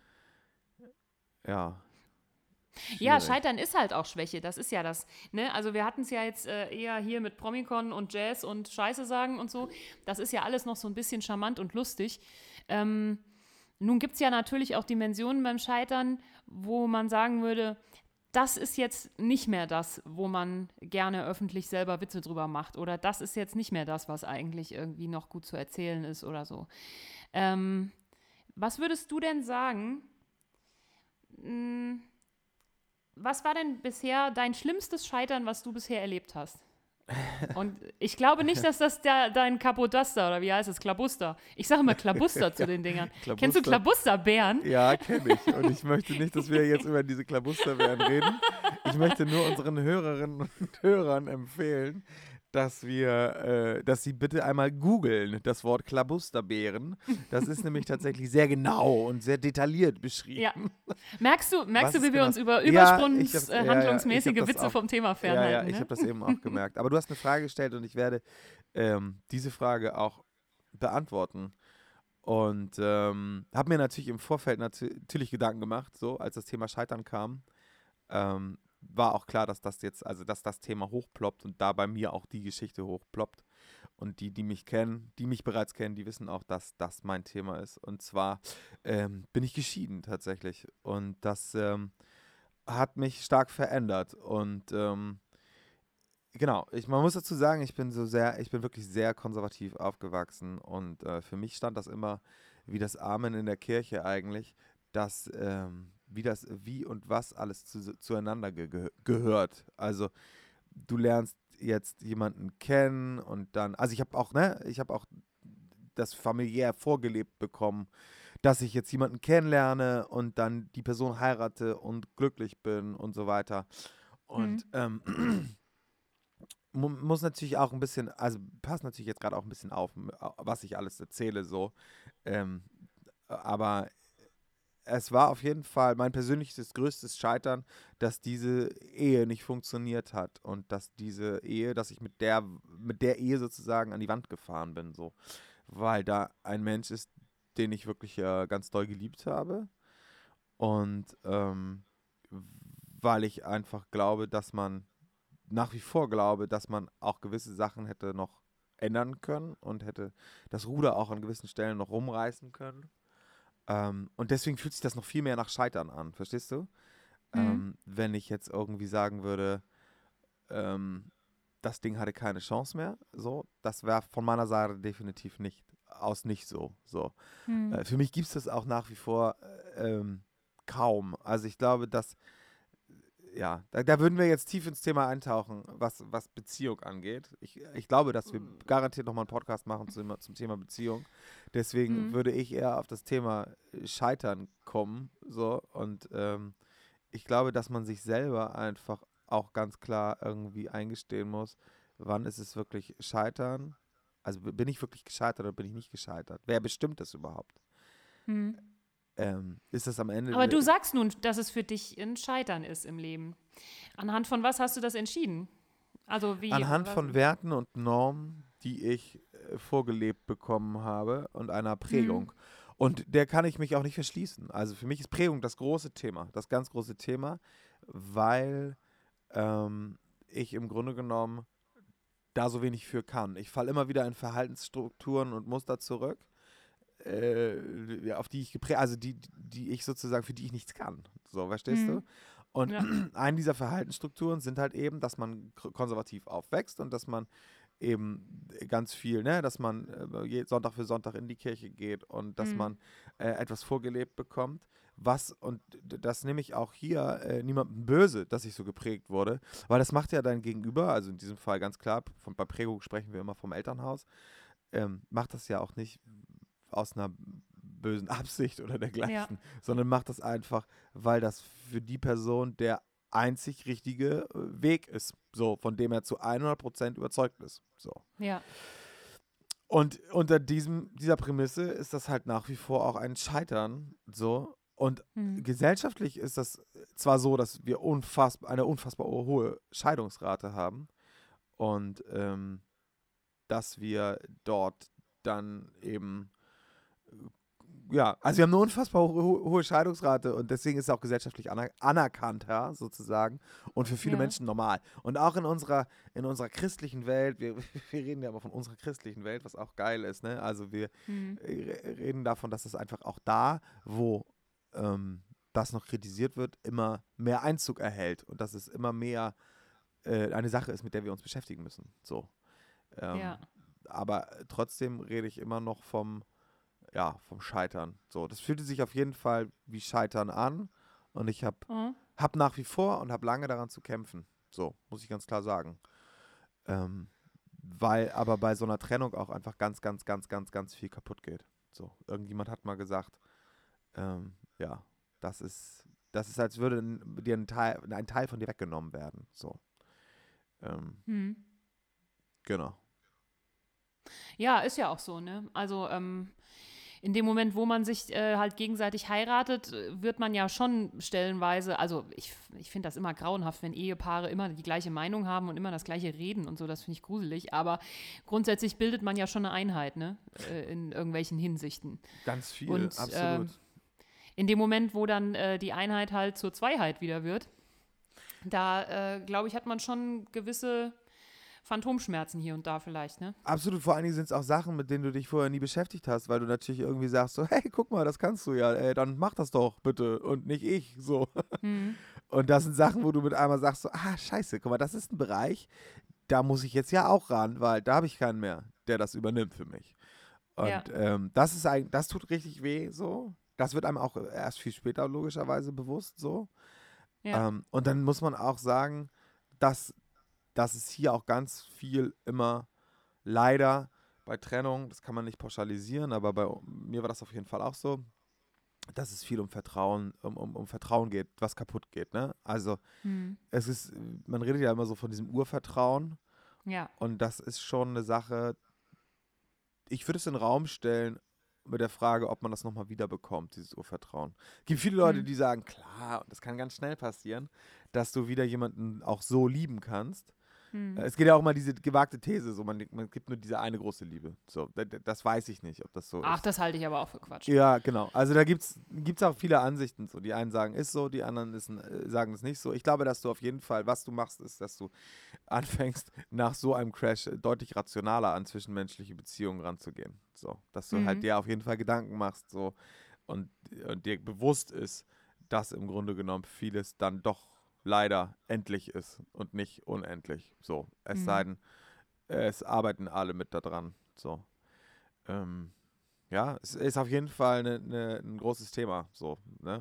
ja. Ja, schwierig. Scheitern ist halt auch Schwäche, das ist ja das. Ne? Also wir hatten es ja jetzt äh, eher hier mit Promicon und Jazz und Scheiße sagen und so. Das ist ja alles noch so ein bisschen charmant und lustig. Ähm, nun gibt es ja natürlich auch Dimensionen beim Scheitern, wo man sagen würde, das ist jetzt nicht mehr das, wo man gerne öffentlich selber Witze drüber macht. Oder das ist jetzt nicht mehr das, was eigentlich irgendwie noch gut zu erzählen ist oder so. Ähm, was würdest du denn sagen? Mh, Was war denn bisher dein schlimmstes Scheitern, was du bisher erlebt hast? Und ich glaube nicht, dass das der, dein Kapodaster oder wie heißt es, Klabuster. Ich sage immer Klabuster zu den Dingern. Klabuster. Kennst du Klabusterbären? Ja, kenne ich. Und ich möchte nicht, dass wir jetzt über diese Klabusterbeeren reden. Ich möchte nur unseren Hörerinnen und Hörern empfehlen, dass wir, äh, dass sie bitte einmal googeln, das Wort Klabusterbeeren. Das ist nämlich tatsächlich sehr genau und sehr detailliert beschrieben. Ja. Merkst du, merkst Was du wie ist wir genau- uns über Ja, Übersprungs, ich hab's- äh, ja, ja, ich handlungsmäßige hab das Witze auch- vom Thema Ja, fernhalten? ja, ich ne? habe das eben auch gemerkt. Aber du hast eine Frage gestellt und ich werde ähm, diese Frage auch beantworten. Und ähm, habe mir natürlich im Vorfeld natu- natürlich Gedanken gemacht, so als das Thema Scheitern kam. Ähm, war auch klar, dass das jetzt, also dass das Thema hochploppt und da bei mir auch die Geschichte hochploppt. Und die, die mich kennen, die mich bereits kennen, die wissen auch, dass das mein Thema ist. Und zwar ähm, bin ich geschieden tatsächlich. Und das ähm, hat mich stark verändert. Und ähm, genau, ich, man muss dazu sagen, ich bin so sehr, ich bin wirklich sehr konservativ aufgewachsen. Und äh, für mich stand das immer wie das Amen in der Kirche eigentlich, dass ähm, wie das, wie und was alles zu, zueinander ge ge gehört. Also du lernst jetzt jemanden kennen und dann, also ich habe auch, ne, ich habe auch das familiär vorgelebt bekommen, dass ich jetzt jemanden kennenlerne und dann die Person heirate und glücklich bin und so weiter. Hm. Und ähm, mu- muss natürlich auch ein bisschen, also passt natürlich jetzt gerade auch ein bisschen auf, m- was ich alles erzähle, so. Ähm, aber es war auf jeden Fall mein persönliches größtes Scheitern, dass diese Ehe nicht funktioniert hat und dass diese Ehe, dass ich mit der, mit der Ehe sozusagen an die Wand gefahren bin, so. Weil da ein Mensch ist, den ich wirklich äh, ganz doll geliebt habe und ähm, weil ich einfach glaube, dass man, nach wie vor glaube, dass man auch gewisse Sachen hätte noch ändern können und hätte das Ruder auch an gewissen Stellen noch rumreißen können. Ähm, und deswegen fühlt sich das noch viel mehr nach Scheitern an, verstehst du? Hm. Ähm, wenn ich jetzt irgendwie sagen würde, ähm, das Ding hatte keine Chance mehr, so, das wäre von meiner Seite definitiv nicht, aus nicht so. so. Hm. Äh, für mich gibt es das auch nach wie vor äh, ähm, kaum. Also ich glaube, dass, ja, da, da würden wir jetzt tief ins Thema eintauchen, was, was Beziehung angeht. Ich, ich glaube, dass wir garantiert nochmal einen Podcast machen zum, zum Thema Beziehung. Deswegen Hm. würde ich eher auf das Thema Scheitern kommen. So. Und ähm, ich glaube, dass man sich selber einfach auch ganz klar irgendwie eingestehen muss, wann ist es wirklich Scheitern? Also b- bin ich wirklich gescheitert oder bin ich nicht gescheitert? Wer bestimmt das überhaupt? Hm. Ähm, ist das am Ende, Aber du ne- sagst nun, dass es für dich ein Scheitern ist im Leben. Anhand von was hast du das entschieden? Also wie, anhand was? von Werten und Normen, die ich äh, vorgelebt bekommen habe und einer Hm. Prägung. Und der kann ich mich auch nicht verschließen. Also für mich ist Prägung das große Thema, das ganz große Thema, weil ähm, ich im Grunde genommen da so wenig für kann. Ich falle immer wieder in Verhaltensstrukturen und Muster zurück, äh, ja, auf die ich geprägt, also die, die ich sozusagen, für die ich nichts kann. So, verstehst du? Hm. Und Ja. eine dieser Verhaltensstrukturen sind halt eben, dass man k- konservativ aufwächst und dass man eben ganz viel, ne, dass man äh, je- Sonntag für Sonntag in die Kirche geht und dass Hm. man äh, etwas vorgelebt bekommt. Was, und d- das nehme ich auch hier äh, niemandem böse, dass ich so geprägt wurde, weil das macht ja dein Gegenüber, also in diesem Fall ganz klar, von, bei Prägung sprechen wir immer vom Elternhaus, ähm, macht das ja auch nicht aus einer bösen Absicht oder Ja. dergleichen, sondern macht das einfach, weil das für die Person der einzig richtige äh, Weg ist, so, von dem er zu hundert Prozent überzeugt ist. So. Ja. Und unter diesem, dieser Prämisse ist das halt nach wie vor auch ein Scheitern, so. Und Hm. gesellschaftlich ist das zwar so, dass wir unfassbar, eine unfassbar hohe Scheidungsrate haben und ähm, dass wir dort dann eben ja, also wir haben eine unfassbar ho ho hohe Scheidungsrate und deswegen ist es auch gesellschaftlich aner anerkannt, ja, sozusagen, und für viele Ja. Menschen normal. Und auch in unserer, in unserer christlichen Welt, wir, wir reden ja immer von unserer christlichen Welt, was auch geil ist, ne? Also wir Hm. äh, reden davon, dass es einfach auch da, wo ähm, das noch kritisiert wird, immer mehr Einzug erhält und dass es immer mehr äh, eine Sache ist, mit der wir uns beschäftigen müssen. So. Ja. Ähm, aber trotzdem rede ich immer noch vom ja, vom Scheitern. So, das fühlte sich auf jeden Fall wie Scheitern an und ich habe Oh. hab nach wie vor und habe lange daran zu kämpfen. So, muss ich ganz klar sagen. Ähm, weil aber bei so einer Trennung auch einfach ganz, ganz, ganz, ganz, ganz viel kaputt geht. So, irgendjemand hat mal gesagt, ähm, ja, das ist, das ist, als würde n- dir ein Teil, ein Teil von dir weggenommen werden. So, ähm, Hm. genau. Ja, ist ja auch so, ne? Also, ähm, in dem Moment, wo man sich äh, halt gegenseitig heiratet, äh, wird man ja schon stellenweise, also ich, ich finde das immer grauenhaft, wenn Ehepaare immer die gleiche Meinung haben und immer das gleiche reden und so, das finde ich gruselig, aber grundsätzlich bildet man ja schon eine Einheit, ne? Äh, in irgendwelchen Hinsichten. Ganz viel, Und ähm, absolut. in dem Moment, wo dann äh, die Einheit halt zur Zweiheit wieder wird, da, äh, glaube ich, hat man schon gewisse Phantomschmerzen hier und da vielleicht, ne? Absolut, vor allen Dingen sind es auch Sachen, mit denen du dich vorher nie beschäftigt hast, weil du natürlich irgendwie sagst so, hey, guck mal, das kannst du ja, ey, dann mach das doch bitte und nicht ich, so. Hm. Und das sind Sachen, wo du mit einmal sagst so, ah, scheiße, guck mal, das ist ein Bereich, da muss ich jetzt ja auch ran, weil da habe ich keinen mehr, der das übernimmt für mich. Ja, Und ähm, das ist eigentlich, das tut richtig weh, so. Das wird einem auch erst viel später logischerweise bewusst, so. ja. Ähm, und dann muss man auch sagen, dass dass es hier auch ganz viel immer leider bei Trennung, das kann man nicht pauschalisieren, aber bei mir war das auf jeden Fall auch so, dass es viel um Vertrauen, um, um, um Vertrauen geht, was kaputt geht, ne? Also Hm. es ist, man redet ja immer so von diesem Urvertrauen Ja. und das ist schon eine Sache, ich würde es in den Raum stellen mit der Frage, ob man das nochmal wiederbekommt, dieses Urvertrauen. Es gibt viele Leute, Hm. die sagen, klar, und das kann ganz schnell passieren, dass du wieder jemanden auch so lieben kannst. Hm. Es geht ja auch mal diese gewagte These, so man, man gibt nur diese eine große Liebe. So, das, das weiß ich nicht, ob das so Ach, ist. das halte ich aber auch für Quatsch. Ja, genau. Also da gibt es auch viele Ansichten. So. Die einen sagen, ist so, die anderen ist, äh, sagen es nicht so. Ich glaube, dass du auf jeden Fall, was du machst, ist, dass du anfängst, nach so einem Crash deutlich rationaler an zwischenmenschliche Beziehungen ranzugehen. So, dass du Mhm. halt dir auf jeden Fall Gedanken machst so und, und dir bewusst ist, dass im Grunde genommen vieles dann doch leider endlich ist und nicht unendlich. So, es Mhm. sei denn, es arbeiten alle mit da dran. So, ähm, ja, es ist auf jeden Fall ne, ne, ein großes Thema. So, ne?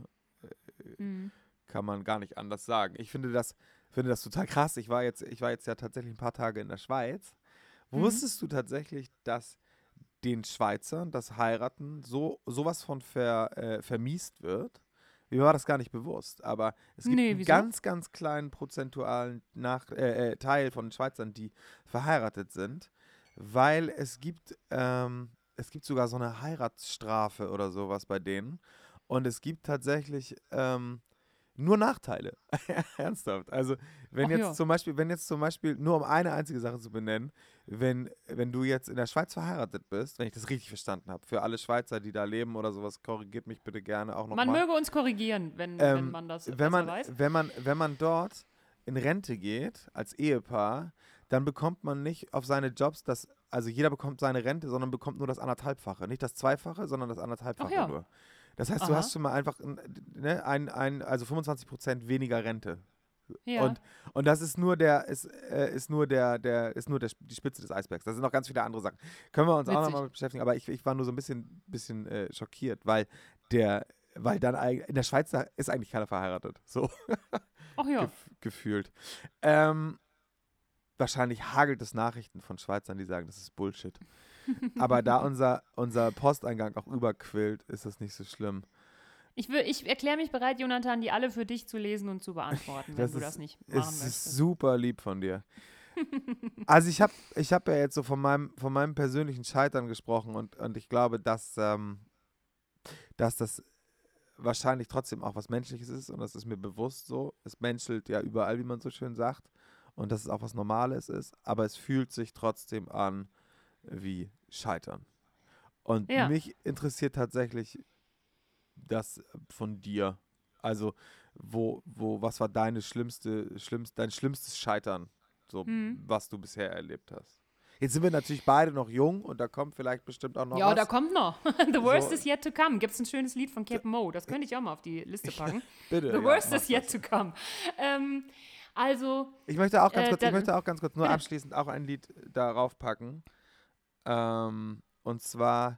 Mhm. Kann man gar nicht anders sagen. Ich finde das, finde das total krass. Ich war jetzt, ich war jetzt ja tatsächlich ein paar Tage in der Schweiz. Mhm. Wusstest du tatsächlich, dass den Schweizern das Heiraten so sowas von ver, äh, vermiest wird? Mir war das gar nicht bewusst, aber es gibt Nee, einen wieso? ganz, ganz kleinen prozentualen Nach äh, äh, Teil von Schweizern, die verheiratet sind, weil es gibt, ähm, es gibt sogar so eine Heiratsstrafe oder sowas bei denen und es gibt tatsächlich ähm, nur Nachteile. Ernsthaft. Also, wenn Ach jetzt ja. zum Beispiel, wenn jetzt zum Beispiel, nur um eine einzige Sache zu benennen, wenn, wenn du jetzt in der Schweiz verheiratet bist, wenn ich das richtig verstanden habe, für alle Schweizer, die da leben oder sowas, korrigiert mich bitte gerne auch Man nochmal. möge uns korrigieren, wenn, wenn Ähm, man das wenn besser man, weiß. wenn man, wenn man dort in Rente geht, als Ehepaar, dann bekommt man nicht auf seine Jobs das, also jeder bekommt seine Rente, sondern bekommt nur das Anderthalbfache. Nicht das Zweifache, sondern das Anderthalbfache Ach ja. nur. Das heißt, du Aha. hast schon mal einfach ne, ein, ein, also fünfundzwanzig Prozent weniger Rente. Ja. Und, und das ist nur der, ist, äh, ist nur der, der, ist nur der, die Spitze des Eisbergs. Da sind noch ganz viele andere Sachen. Können wir uns auch Witzig. nochmal mit beschäftigen, aber ich, ich war nur so ein bisschen, bisschen äh, schockiert, weil der, weil dann eig- in der Schweiz da ist eigentlich keiner verheiratet. So Ach ja. gef gefühlt. Ähm, wahrscheinlich hagelt es Nachrichten von Schweizern, die sagen, das ist Bullshit. Aber da unser, unser Posteingang auch überquillt, ist das nicht so schlimm. Ich, will- ich erkläre mich bereit, Jonathan, die alle für dich zu lesen und zu beantworten, wenn Das du ist, das nicht machen es ist möchtest. super lieb von dir. Also ich habe ich hab ja jetzt so von meinem, von meinem persönlichen Scheitern gesprochen und, und ich glaube, dass, ähm, dass das wahrscheinlich trotzdem auch was Menschliches ist und das ist mir bewusst so. Es menschelt ja überall, wie man so schön sagt und dass es auch was Normales ist, aber es fühlt sich trotzdem an wie Scheitern. Und Ja. mich interessiert tatsächlich das von dir. Also, wo, wo, was war deine schlimmste, schlimmst, dein schlimmstes Scheitern, so Hm. was du bisher erlebt hast? Jetzt sind wir natürlich beide noch jung und da kommt vielleicht bestimmt auch noch Ja, was. da kommt noch. The worst So. is yet to come. Gibt es ein schönes Lied von Captain Mo. Das könnte ich auch mal auf die Liste packen. Bitte, The ja, worst mach is yet das. to come. Ähm, also, Ich möchte auch ganz Äh, kurz, ich dann- möchte auch ganz kurz nur bitte. abschließend auch ein Lied darauf packen. Ähm, und zwar,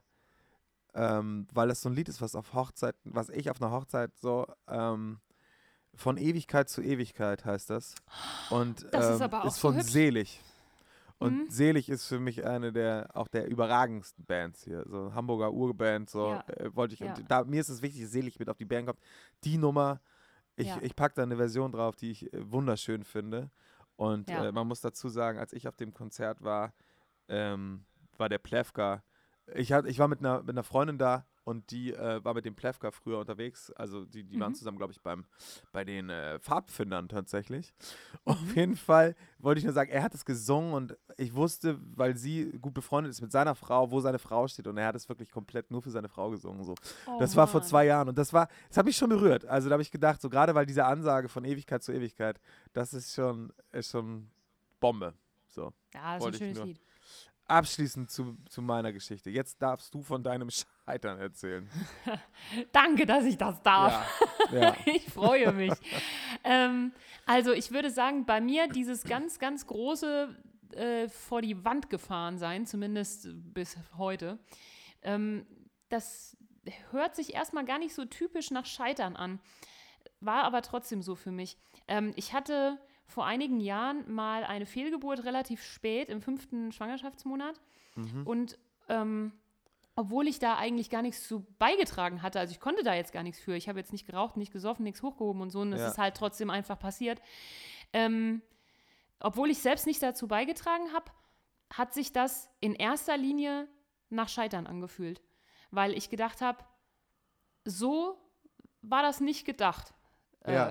ähm, weil das so ein Lied ist, was auf Hochzeiten, was ich auf einer Hochzeit so ähm, von Ewigkeit zu Ewigkeit heißt das. Und Das ist ähm, aber auch ist so von hübsch. Selig. Und Mhm. Selig ist für mich eine der auch der überragendsten Bands hier. So Hamburger Urband, so Ja. äh, wollte ich. Ja. Und da, mir ist es wichtig, dass Selig mit auf die Band kommt. Die Nummer, ich, Ja. ich packe da eine Version drauf, die ich äh, wunderschön finde. Und Ja. äh, man muss dazu sagen, als ich auf dem Konzert war, ähm, war der Plewka. Ich, hat, ich war mit einer, mit einer Freundin da und die äh, war mit dem Plewka früher unterwegs. Also die, die waren Mhm. zusammen, glaube ich, beim, bei den äh, Pfadfindern tatsächlich. Mhm. Auf jeden Fall wollte ich nur sagen, er hat es gesungen und ich wusste, weil sie gut befreundet ist mit seiner Frau, wo seine Frau steht und er hat es wirklich komplett nur für seine Frau gesungen. So. Oh, Das war vor Mann. zwei Jahren und das war, das hat mich schon berührt. Also da habe ich gedacht, so gerade weil diese Ansage von Ewigkeit zu Ewigkeit, das ist schon, ist schon Bombe. So. Ja, das ist ein wollte ich schönes nur- Lied. Abschließend zu, zu meiner Geschichte. Jetzt darfst du von deinem Scheitern erzählen. Danke, dass ich das darf. Ja, ja. Ich freue mich. ähm, also ich würde sagen, bei mir dieses ganz, ganz große äh, vor die Wand gefahren sein, zumindest bis heute, ähm, das hört sich erstmal gar nicht so typisch nach Scheitern an, war aber trotzdem so für mich. Ähm, ich hatte vor einigen Jahren mal eine Fehlgeburt relativ spät im fünften Schwangerschaftsmonat. Mhm. Und ähm, obwohl ich da eigentlich gar nichts zu beigetragen hatte, also ich konnte da jetzt gar nichts für. Ich habe jetzt nicht geraucht, nicht gesoffen, nichts hochgehoben und so. Und es Ja. ist halt trotzdem einfach passiert. Ähm, obwohl ich selbst nicht dazu beigetragen habe, hat sich das in erster Linie nach Scheitern angefühlt. Weil ich gedacht habe, so war das nicht gedacht. Ja. Äh,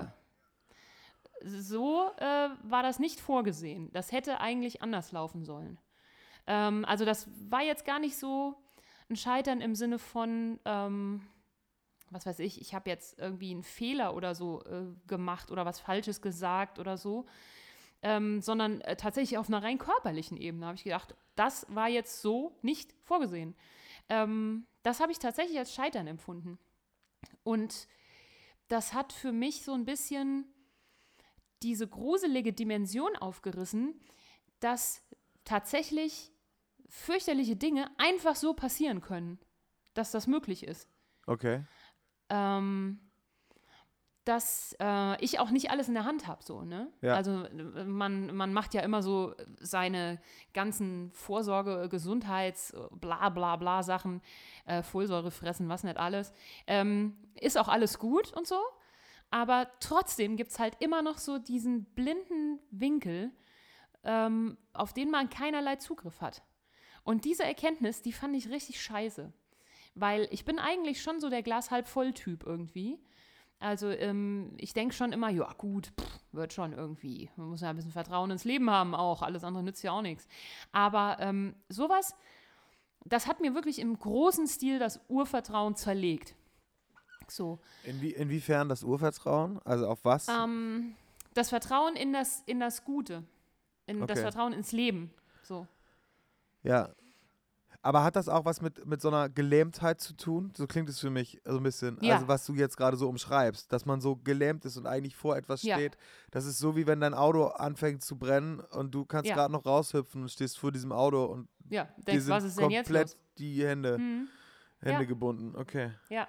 so äh, war das nicht vorgesehen. Das hätte eigentlich anders laufen sollen. Ähm, also das war jetzt gar nicht so ein Scheitern im Sinne von, ähm, was weiß ich, ich habe jetzt irgendwie einen Fehler oder so äh, gemacht oder was Falsches gesagt oder so, ähm, sondern äh, tatsächlich auf einer rein körperlichen Ebene habe ich gedacht, das war jetzt so nicht vorgesehen. Ähm, das habe ich tatsächlich als Scheitern empfunden. Und das hat für mich so ein bisschen diese gruselige Dimension aufgerissen, dass tatsächlich fürchterliche Dinge einfach so passieren können, dass das möglich ist. Okay. Ähm, dass äh, ich auch nicht alles in der Hand habe, so, ne? Ja. Also äh, man, man macht ja immer so seine ganzen Vorsorge, Gesundheits, bla bla bla Sachen, äh, Folsäure fressen, was nicht alles. Ähm, ist auch alles gut und so, aber trotzdem gibt es halt immer noch so diesen blinden Winkel, ähm, auf den man keinerlei Zugriff hat. Und diese Erkenntnis, die fand ich richtig scheiße. Weil ich bin eigentlich schon so der Glas-halb-voll-Typ irgendwie. Also ähm, ich denke schon immer, ja gut, pff, wird schon irgendwie. Man muss ja ein bisschen Vertrauen ins Leben haben auch. Alles andere nützt ja auch nichts. Aber ähm, sowas, das hat mir wirklich im großen Stil das Urvertrauen zerlegt. So. Inwie inwiefern das Urvertrauen? Also auf was? Ähm, das Vertrauen in das, in das Gute. In das Okay. Vertrauen ins Leben. So. Ja. Aber hat das auch was mit, mit so einer Gelähmtheit zu tun? So klingt es für mich so ein bisschen. Ja. Also was du jetzt gerade so umschreibst, dass man so gelähmt ist und eigentlich vor etwas Ja. steht. Das ist so, wie wenn dein Auto anfängt zu brennen und du kannst Ja. gerade noch raushüpfen und stehst vor diesem Auto und Ja, dir denkst, sind was ist denn jetzt komplett los? die Hände, Hm. Hände Ja. gebunden. Okay. Ja,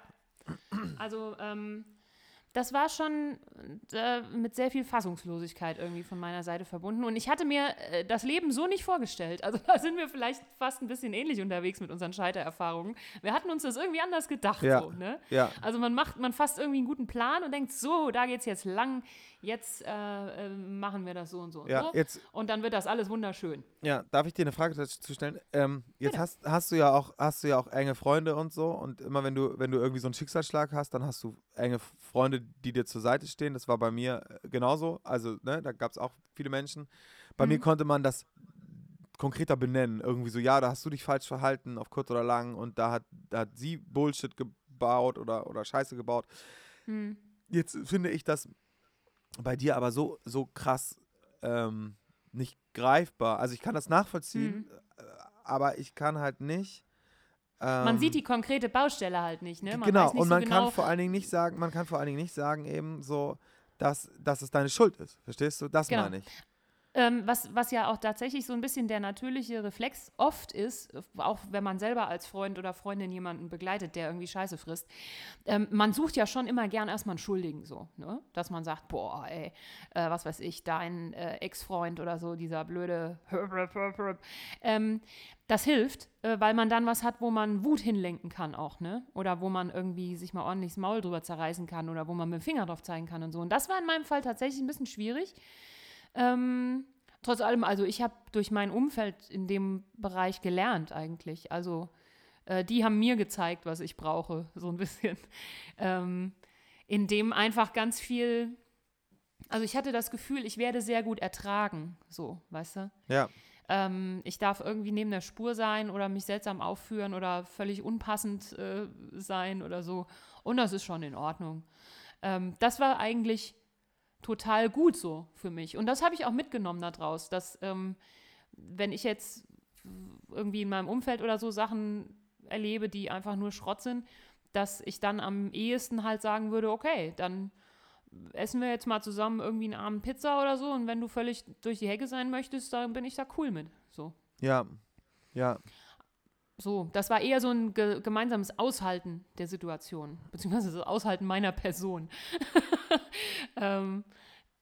also ähm, das war schon äh, mit sehr viel Fassungslosigkeit irgendwie von meiner Seite verbunden. Und ich hatte mir äh, das Leben so nicht vorgestellt. Also da sind wir vielleicht fast ein bisschen ähnlich unterwegs mit unseren Scheitererfahrungen. Wir hatten uns das irgendwie anders gedacht. Ja. So, ne? Ja. Also man macht, man fasst irgendwie einen guten Plan und denkt, so, da geht's jetzt lang, jetzt äh, äh, machen wir das so und so und Ja, so. jetzt, Und dann wird das alles wunderschön. ja, darf ich dir eine Frage dazu stellen? Ähm, jetzt Bitte. hast, hast du ja auch, hast du ja auch enge Freunde und so und immer wenn du, wenn du irgendwie so einen Schicksalsschlag hast, dann hast du enge Freunde, die dir zur Seite stehen. Das war bei mir äh, genauso. Also, ne, da gab es auch viele Menschen. Bei Mhm. mir konnte man das konkreter benennen. Irgendwie so, ja, da hast du dich falsch verhalten, auf kurz oder lang und da hat, da hat sie Bullshit gebaut oder, oder Scheiße gebaut. Hm. Jetzt finde ich das bei dir aber so, so krass ähm, nicht greifbar. Also ich kann das nachvollziehen, äh, aber ich kann halt nicht. Ähm, Man sieht die konkrete Baustelle halt nicht, ne? Man genau, weiß nicht und so man genau, kann vor allen Dingen nicht sagen, man kann vor allen Dingen nicht sagen eben so, dass, dass es deine Schuld ist. Verstehst du? Das Genau. meine ich. Ähm, was, was ja auch tatsächlich so ein bisschen der natürliche Reflex oft ist, auch wenn man selber als Freund oder Freundin jemanden begleitet, der irgendwie Scheiße frisst, ähm, man sucht ja schon immer gern erstmal einen Schuldigen so, ne? Dass man sagt, boah, ey, äh, was weiß ich, dein äh, Ex-Freund oder so, dieser blöde ähm, das hilft, äh, weil man dann was hat, wo man Wut hinlenken kann auch, ne? Oder wo man irgendwie sich mal ordentlich das Maul drüber zerreißen kann oder wo man mit dem Finger drauf zeigen kann und so. Und das war in meinem Fall tatsächlich ein bisschen schwierig. Ähm, trotz allem, also ich habe durch mein Umfeld in dem Bereich gelernt eigentlich. Also äh, die haben mir gezeigt, was ich brauche, so ein bisschen. Ähm, in dem einfach ganz viel, also ich hatte das Gefühl, ich werde sehr gut ertragen, so, weißt du? Ja. Ähm, ich darf irgendwie neben der Spur sein oder mich seltsam aufführen oder völlig unpassend äh, sein oder so. Und das ist schon in Ordnung. Ähm, das war eigentlich total gut so für mich. Und das habe ich auch mitgenommen daraus, dass ähm, wenn ich jetzt irgendwie in meinem Umfeld oder so Sachen erlebe, die einfach nur Schrott sind, dass ich dann am ehesten halt sagen würde, okay, dann essen wir jetzt mal zusammen irgendwie einen Abend Pizza oder so und wenn du völlig durch die Hecke sein möchtest, dann bin ich da cool mit. So. Ja. Ja. So, das war eher so ein ge- gemeinsames Aushalten der Situation, beziehungsweise das Aushalten meiner Person. ähm,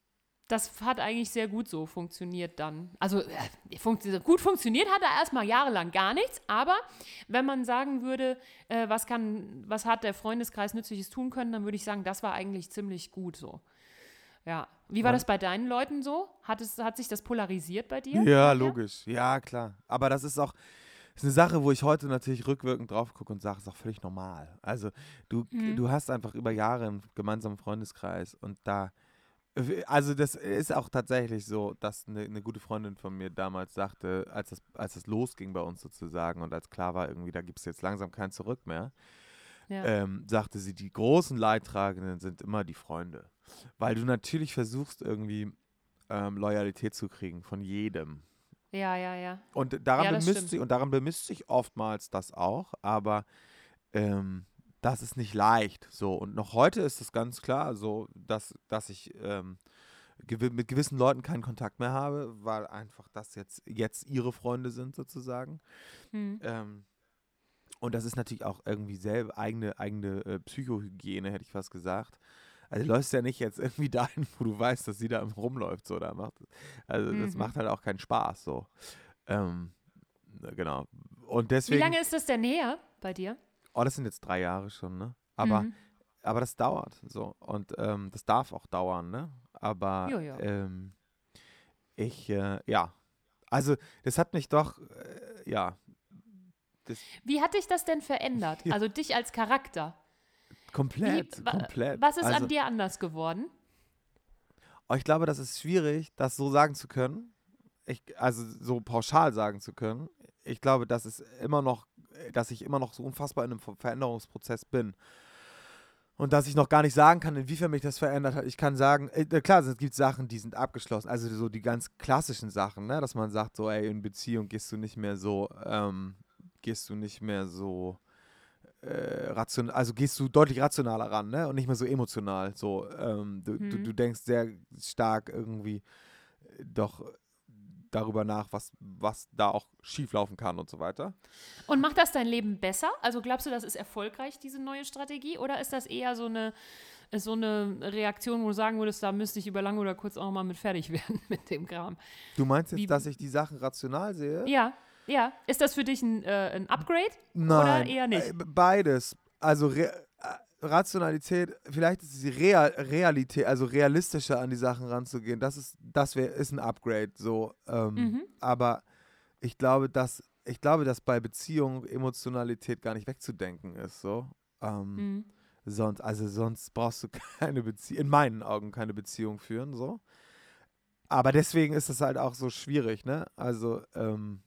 das hat eigentlich sehr gut so funktioniert dann. Also äh, funktio- gut funktioniert hat er erstmal jahrelang gar nichts, aber wenn man sagen würde, äh, was kann, was hat der Freundeskreis Nützliches tun können, dann würde ich sagen, das war eigentlich ziemlich gut so. Ja. Wie war Und das bei deinen Leuten so? Hat es, hat sich das polarisiert bei dir? ja, nachher? logisch. Ja, klar. Aber das ist auch ist eine Sache, wo ich heute natürlich rückwirkend drauf gucke und sage, ist auch völlig normal. Also du, Mhm. du hast einfach über Jahre einen gemeinsamen Freundeskreis und da, also das ist auch tatsächlich so, dass eine, eine gute Freundin von mir damals sagte, als das, als das losging bei uns sozusagen und als klar war, irgendwie, da gibt es jetzt langsam kein Zurück mehr, Ja. ähm, sagte sie, die großen Leidtragenden sind immer die Freunde. Weil du natürlich versuchst, irgendwie ähm, Loyalität zu kriegen von jedem. Ja, ja, ja. Und daran Ja, das bemisst stimmt. sich, und daran bemisst sich oftmals das auch, aber ähm, das ist nicht leicht. So. Und noch heute ist es ganz klar so, dass, dass ich ähm, gewi mit gewissen Leuten keinen Kontakt mehr habe, weil einfach das jetzt, jetzt ihre Freunde sind sozusagen. Hm. Ähm, und das ist natürlich auch irgendwie selber eigene, eigene äh, Psychohygiene, hätte ich fast gesagt. Also du läufst ja nicht jetzt irgendwie dahin, wo du weißt, dass sie da rumläuft. So, da macht, also das Mhm. macht halt auch keinen Spaß. So. Ähm, genau. Und Wie deswegen, lange ist das denn her bei dir? oh, das sind jetzt drei Jahre schon, ne? Aber, Mhm. aber das dauert so. Und ähm, das darf auch dauern, ne? Aber Ja, ja. ähm, ich, äh, ja. Also, das hat mich doch, äh, ja, das, Wie hat dich das denn verändert? ja, Also dich als Charakter? Wie, komplett, wa, komplett. was ist an Also, dir anders geworden? oh, ich glaube, das ist schwierig, das so sagen zu können. Ich, also so pauschal sagen zu können. Ich glaube, dass es immer noch, dass ich immer noch so unfassbar in einem Ver- Veränderungsprozess bin. Und dass ich noch gar nicht sagen kann, inwiefern mich das verändert hat. Ich kann sagen, äh, klar, es gibt Sachen, die sind abgeschlossen. Also so die ganz klassischen Sachen, ne? Dass man sagt, so, ey, in Beziehung gehst du nicht mehr so, ähm, gehst du nicht mehr so äh, rational, also gehst du deutlich rationaler ran, ne? Und nicht mehr so emotional. So, ähm, du, du, Hm. du denkst sehr stark irgendwie äh, doch darüber nach, was, was da auch schieflaufen kann und so weiter. Und macht das dein Leben besser? Also glaubst du, das ist erfolgreich, diese neue Strategie? Oder ist das eher so eine, so eine Reaktion, wo du sagen würdest, da müsste ich über lang oder kurz auch mal mit fertig werden mit dem Kram? Du meinst jetzt, Wie, dass ich die Sachen rational sehe? ja, ja. Ist das für dich ein, äh, ein Upgrade oder Nein, eher äh, nicht? beides. Also Re äh, Rationalität, vielleicht ist die Real Realität, also realistischer an die Sachen ranzugehen. Das ist, das wär, ist ein Upgrade. So, ähm, Mhm. aber ich glaube, dass ich glaube, dass bei Beziehungen Emotionalität gar nicht wegzudenken ist. So, ähm, Mhm. sonst, also sonst brauchst du keine Beziehung, in meinen Augen keine Beziehung führen. So, aber deswegen ist es halt auch so schwierig, ne? Also ähm,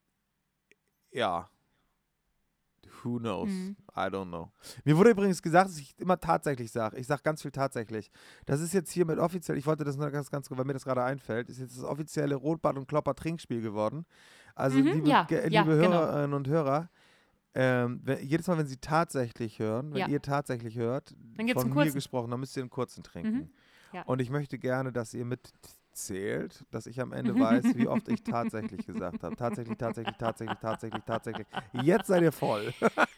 ja. Who knows? Mhm. I don't know. Mir wurde übrigens gesagt, dass ich immer tatsächlich sage. Ich sage ganz viel tatsächlich. Das ist jetzt hiermit offiziell, ich wollte das nur ganz, ganz, weil mir das gerade einfällt, ist jetzt das offizielle Rotbart- und Klopper-Trinkspiel geworden. Also, Mhm. liebe, Ja, ge- ja, liebe genau. Hörerinnen und Hörer, ähm, wenn, jedes Mal, wenn Sie tatsächlich hören, wenn Ja. ihr tatsächlich hört, Dann gibt's einen von mir kurzen. gesprochen, dann müsst ihr einen kurzen Mhm. trinken. Ja. Und ich möchte gerne, dass ihr mitzählt, dass ich am Ende weiß, wie oft ich tatsächlich gesagt habe. Tatsächlich, tatsächlich, tatsächlich, tatsächlich, tatsächlich. Jetzt seid ihr voll.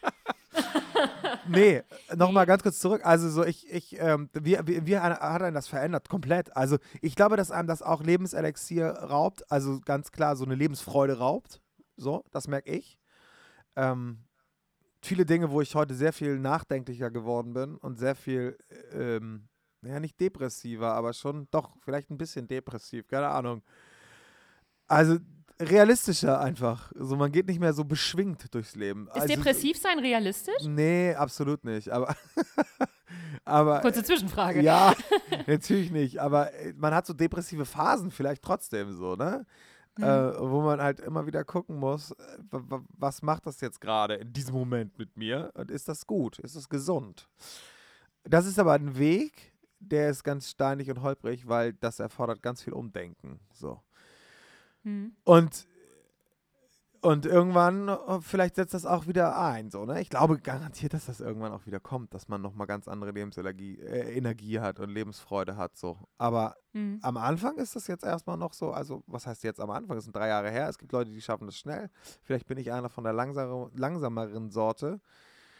Nee, nochmal Nee. ganz kurz zurück. Also so, ich, ich, ähm, wie, wie, wie hat einen das verändert? Komplett. Also ich glaube, dass einem das auch Lebenselixier raubt, also ganz klar so eine Lebensfreude raubt. So, das merke ich. Ähm, viele Dinge, wo ich heute sehr viel nachdenklicher geworden bin und sehr viel, ähm, ja nicht depressiver, aber schon doch vielleicht ein bisschen depressiv, keine Ahnung. Also realistischer einfach. So, man geht nicht mehr so beschwingt durchs Leben. Ist Also so, depressiv sein realistisch? nee, absolut nicht. Aber, aber Kurze äh, Zwischenfrage. ja, natürlich nicht. Aber äh, man hat so depressive Phasen vielleicht trotzdem so, ne? Äh, Hm. wo man halt immer wieder gucken muss, äh, wa- wa- was macht das jetzt gerade in diesem Moment mit mir? Und ist das gut? Ist das gesund? Das ist aber ein Weg, der ist ganz steinig und holprig, weil das erfordert ganz viel Umdenken. So. Hm. Und Und irgendwann, äh, vielleicht setzt das auch wieder ein, so, ne? Ich glaube garantiert, dass das irgendwann auch wieder kommt, dass man nochmal ganz andere Lebensenergie äh, Energie hat und Lebensfreude hat, so. Aber Hm. am Anfang ist das jetzt erstmal noch so, also was heißt jetzt am Anfang? Das sind drei Jahre her. Es gibt Leute, die schaffen das schnell. Vielleicht bin ich einer von der langsam, langsameren Sorte.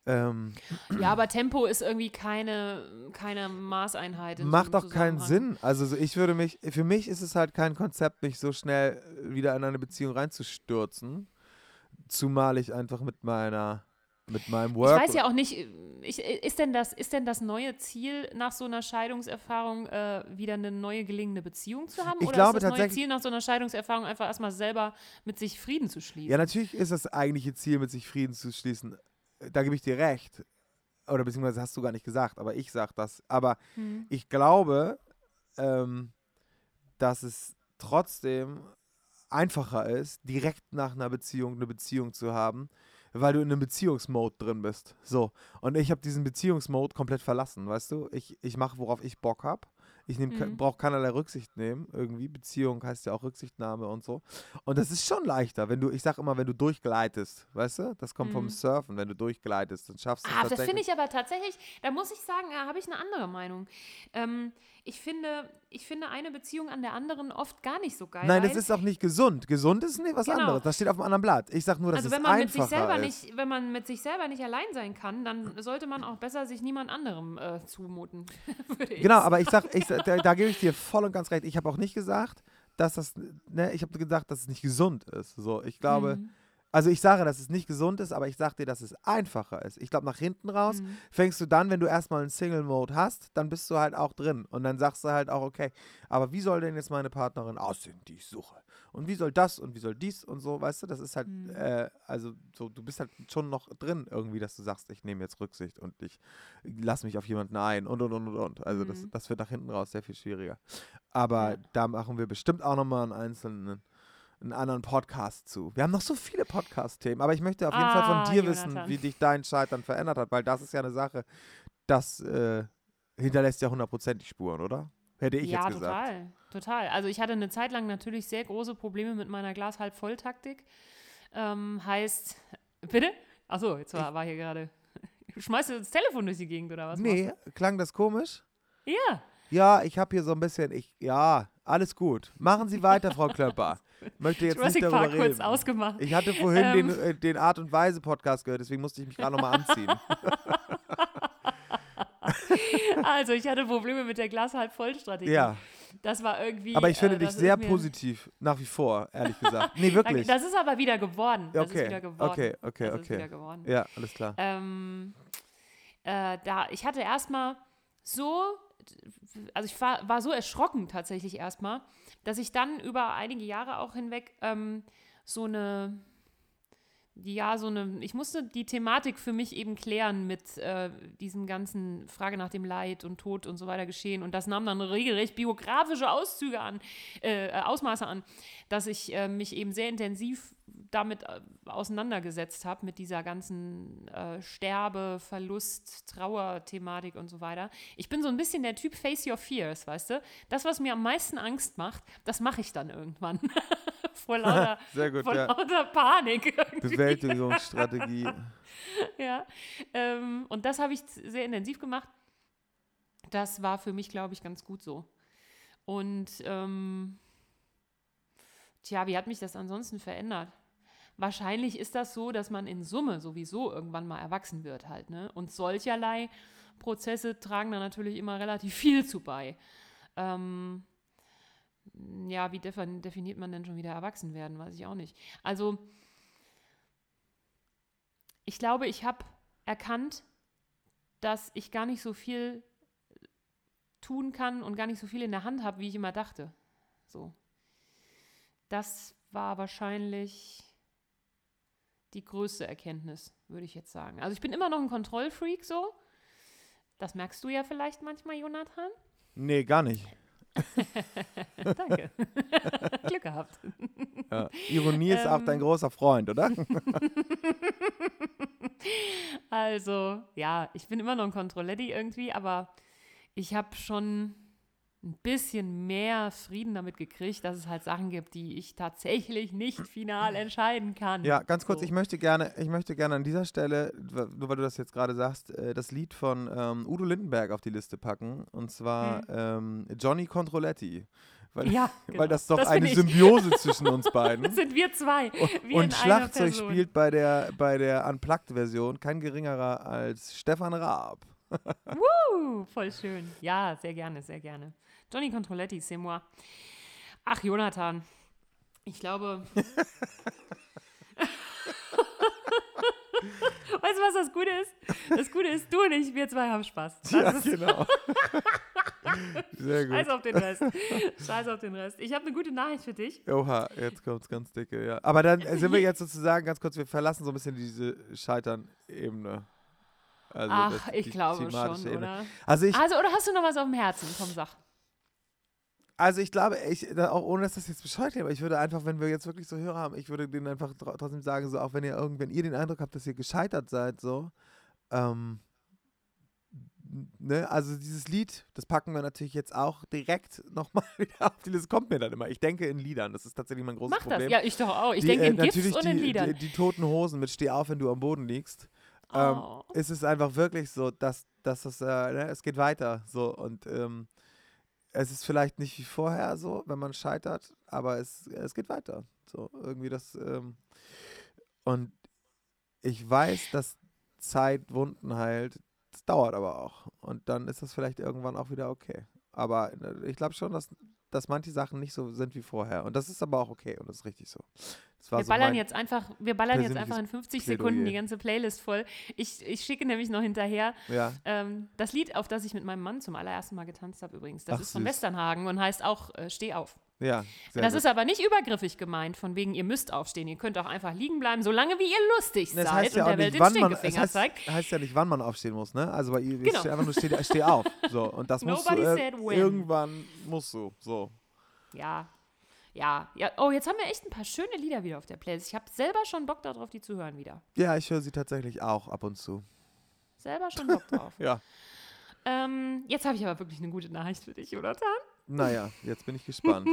Ähm, Ja, aber Tempo ist irgendwie keine, keine Maßeinheit. In so macht einem doch keinen Zusammenhang. Sinn. Also so, ich würde mich, für mich ist es halt kein Konzept, mich so schnell wieder in eine Beziehung reinzustürzen. Zumal ich einfach mit meiner, mit meinem Ich Work. weiß ja auch nicht, ich, ist, denn das, ist denn das neue Ziel nach so einer Scheidungserfahrung äh, wieder eine neue gelingende Beziehung zu haben? Ich Oder glaube ist das neue tatsächlich, Ziel nach so einer Scheidungserfahrung einfach erstmal selber mit sich Frieden zu schließen? ja, natürlich ist das eigentliche Ziel, mit sich Frieden zu schließen. Da gebe ich dir recht. Oder beziehungsweise hast du gar nicht gesagt, aber ich sag das. Aber Hm. ich glaube, ähm, dass es trotzdem einfacher ist, direkt nach einer Beziehung eine Beziehung zu haben, weil du in einem Beziehungsmode drin bist. So. Und ich habe diesen Beziehungsmode komplett verlassen, weißt du? Ich, ich mache, worauf ich Bock habe. Ich Hm. brauche keinerlei Rücksicht nehmen, irgendwie. Beziehung heißt ja auch Rücksichtnahme und so. Und das ist schon leichter, wenn du, ich sag immer, wenn du durchgleitest, weißt du? Das kommt vom Hm. Surfen, wenn du durchgleitest, dann schaffst du es Ah, das finde tatsächlich. ich aber tatsächlich, da muss ich sagen, da habe ich eine andere Meinung. Ähm, ich, finde, ich finde eine Beziehung an der anderen oft gar nicht so geil, Nein, das weil, ist auch nicht gesund. Gesund ist nicht was genau, anderes. Das steht auf einem anderen Blatt. Ich sag nur, dass also es wenn man mit sich einfacher selber ist. nicht, wenn man mit sich selber nicht allein sein kann, dann sollte man auch besser sich niemand anderem äh, zumuten, würde ich Genau, sagen. aber ich sag, ich, sag- da, da gebe ich dir voll und ganz recht. Ich habe auch nicht gesagt, dass das, ne, ich habe gesagt, dass es nicht gesund ist. So, ich glaube, Hm. also ich sage, dass es nicht gesund ist, aber ich sage dir, dass es einfacher ist. Ich glaube, nach hinten raus Hm. fängst du dann, wenn du erstmal einen Single-Mode hast, dann bist du halt auch drin. Und dann sagst du halt auch, okay, aber wie soll denn jetzt meine Partnerin aussehen, die ich suche? Und wie soll das und wie soll dies und so, weißt du, das ist halt, Hm. äh, also so, du bist halt schon noch drin irgendwie, dass du sagst, ich nehme jetzt Rücksicht und ich lass mich auf jemanden ein und und und und und. Also das, Hm. das wird nach hinten raus sehr viel schwieriger. Aber Ja. da machen wir bestimmt auch nochmal einen einzelnen einen anderen Podcast zu. Wir haben noch so viele Podcast-Themen, aber ich möchte auf jeden Fall von Ah, dir wissen, Jonathan. wie dich dein Scheitern verändert hat, weil das ist ja eine Sache, das äh, hinterlässt ja hundertprozentig Spuren, oder? Hätte ich jetzt Ja, gesagt. total, total. Also ich hatte eine Zeit lang natürlich sehr große Probleme mit meiner Glas-halb-voll-Taktik. Ähm, heißt, bitte? Achso, jetzt war, war hier gerade. Schmeißt du das Telefon durch die Gegend oder was? Nee, Machst klang das komisch? du? Ja. Ja, ich habe hier so ein bisschen, ich, ja, alles gut. Machen Sie weiter, Frau Klöpper. Ich möchte jetzt Jurassic nicht darüber Park kurz reden. ausgemacht. Ich hatte vorhin Ähm. den, äh, den Art und Weise Podcast gehört, deswegen musste ich mich gerade nochmal anziehen. Also, ich hatte Probleme mit der Glas-halb-voll-Strategie. Ja, Das war irgendwie. aber ich finde äh, dich das sehr ist mir, positiv, nach wie vor, ehrlich gesagt. Nee, wirklich. Das ist aber wieder geworden. Das ist Okay, wieder geworden. okay, okay, Das ist okay. wieder geworden. Ja, alles klar. Ähm, äh, da, ich hatte erstmal so, also ich war, war so erschrocken tatsächlich erstmal, dass ich dann über einige Jahre auch hinweg ähm, so eine, ja, so eine, ich musste die Thematik für mich eben klären mit äh, diesem ganzen Frage nach dem Leid und Tod und so weiter geschehen. Und das nahm dann regelrecht biografische Auszüge an, äh, Ausmaße an, dass ich äh, mich eben sehr intensiv damit äh, auseinandergesetzt habe, mit dieser ganzen äh, Sterbe-, Verlust-, Trauer-Thematik und so weiter. Ich bin so ein bisschen der Typ Face Your Fears, weißt du? Das, was mir am meisten Angst macht, das mache ich dann irgendwann. vor lauter, Sehr gut, vor ja. lauter Panik irgendwie. Bewältigungsstrategie. Ja, ähm, und das habe ich sehr intensiv gemacht. Das war für mich, glaube ich, ganz gut so. Und ähm, tja, wie hat mich das ansonsten verändert? Wahrscheinlich ist das so, dass man in Summe sowieso irgendwann mal erwachsen wird halt, ne? Und solcherlei Prozesse tragen da natürlich immer relativ viel zu bei. Ähm, ja, wie defin- definiert man denn schon wieder erwachsen werden? Weiß ich auch nicht. Also, ich glaube, ich habe erkannt, dass ich gar nicht so viel tun kann und gar nicht so viel in der Hand habe, wie ich immer dachte. So. Das war wahrscheinlich die größte Erkenntnis, würde ich jetzt sagen. Also ich bin immer noch ein Kontrollfreak so. Das merkst du ja vielleicht manchmal, Jonathan. Nee, gar nicht. Danke. Glück gehabt. Ja. Ironie ist auch dein Ähm. großer Freund, oder? Also, ja, ich bin immer noch ein Kontrolletti irgendwie, aber ich habe schon ein bisschen mehr Frieden damit gekriegt, dass es halt Sachen gibt, die ich tatsächlich nicht final entscheiden kann. Ja, ganz kurz, So. ich möchte gerne, ich möchte gerne an dieser Stelle, nur weil du das jetzt gerade sagst, äh, das Lied von ähm, Udo Lindenberg auf die Liste packen. Und zwar Hm. ähm, Johnny Controletti. Weil, Ja, genau. weil das doch Das bin eine ich. Symbiose zwischen uns beiden. Das sind wir zwei. Wir Und in einer Schlagzeug Person. spielt bei der, bei der Unplugged-Version kein geringerer als Stefan Raab. Uh, voll schön. Ja, sehr gerne, sehr gerne. Johnny Controletti, c'est moi. Ach, Jonathan. Ich glaube... Weißt du, was das Gute ist? Das Gute ist, du und ich, wir zwei haben Spaß. Das Ja, ist genau. Sehr gut. Scheiß auf den Rest. Scheiß auf den Rest. Ich habe eine gute Nachricht für dich. Oha, jetzt kommt's ganz dicke, ja. Aber dann sind wir jetzt sozusagen, ganz kurz, wir verlassen so ein bisschen diese Scheitern-Ebene. Also Ach, das- ich die glaube thematische schon, Ebene. oder? Also ich, Also, oder hast du noch was auf dem Herzen? Komm, sag. also ich glaube, ich, da- auch ohne dass das jetzt bescheuert wäre, aber ich würde einfach, wenn wir jetzt wirklich so Hörer haben, ich würde denen einfach tr- trotzdem sagen, so auch wenn ihr irgend, wenn ihr den Eindruck habt, dass ihr gescheitert seid, so, ähm, ne, also dieses Lied, das packen wir natürlich jetzt auch direkt nochmal wieder auf die Liste, kommt mir dann immer. Ich denke in Liedern, das ist tatsächlich mein großes Mach Problem. das. Ja, ich doch auch. Ich Die, denke äh, in GIFs natürlich und in die, Liedern. Die, die Toten Hosen mit Steh auf, wenn du am Boden liegst. Ähm, Oh. ist es einfach wirklich so, dass, dass das, äh, ne, es geht weiter, so, und ähm, es ist vielleicht nicht wie vorher so, wenn man scheitert, aber es, es geht weiter, so, irgendwie das, ähm, und ich weiß, dass Zeit Wunden heilt, das dauert aber auch, und dann ist das vielleicht irgendwann auch wieder okay, aber äh, ich glaube schon, dass, dass manche Sachen nicht so sind wie vorher, und das ist aber auch okay, und das ist richtig so. Das war Wir so ballern mein- jetzt einfach, wir ballern jetzt persönliches einfach in fünfzig Plädoyer. Sekunden die ganze Playlist voll. Ich, ich schicke nämlich noch hinterher Ja, ähm, das Lied, auf das ich mit meinem Mann zum allerersten Mal getanzt habe übrigens. Das Ach, ist von süß. Westernhagen und heißt auch äh, Steh auf. ja, sehr Das gut. ist aber nicht übergriffig gemeint, von wegen, ihr müsst aufstehen. Ihr könnt auch einfach liegen bleiben, solange wie ihr lustig Das seid heißt ja und auch der Welt nicht, den wann man, es Stinkefinger heißt, zeigt. heißt ja nicht, wann man aufstehen muss, ne? Also bei ihr Genau. steht einfach nur, steh, steh auf, so. Und das musst du, Nobody ir- said when. irgendwann musst du, so. Ja, ja, ja. Oh, jetzt haben wir echt ein paar schöne Lieder wieder auf der Playlist. Ich habe selber schon Bock darauf, die zu hören wieder. Ja, ich höre sie tatsächlich auch ab und zu. Selber schon Bock drauf. Ja. ähm, jetzt habe ich aber wirklich eine gute Nachricht für dich, Jonathan. Naja, jetzt bin ich gespannt.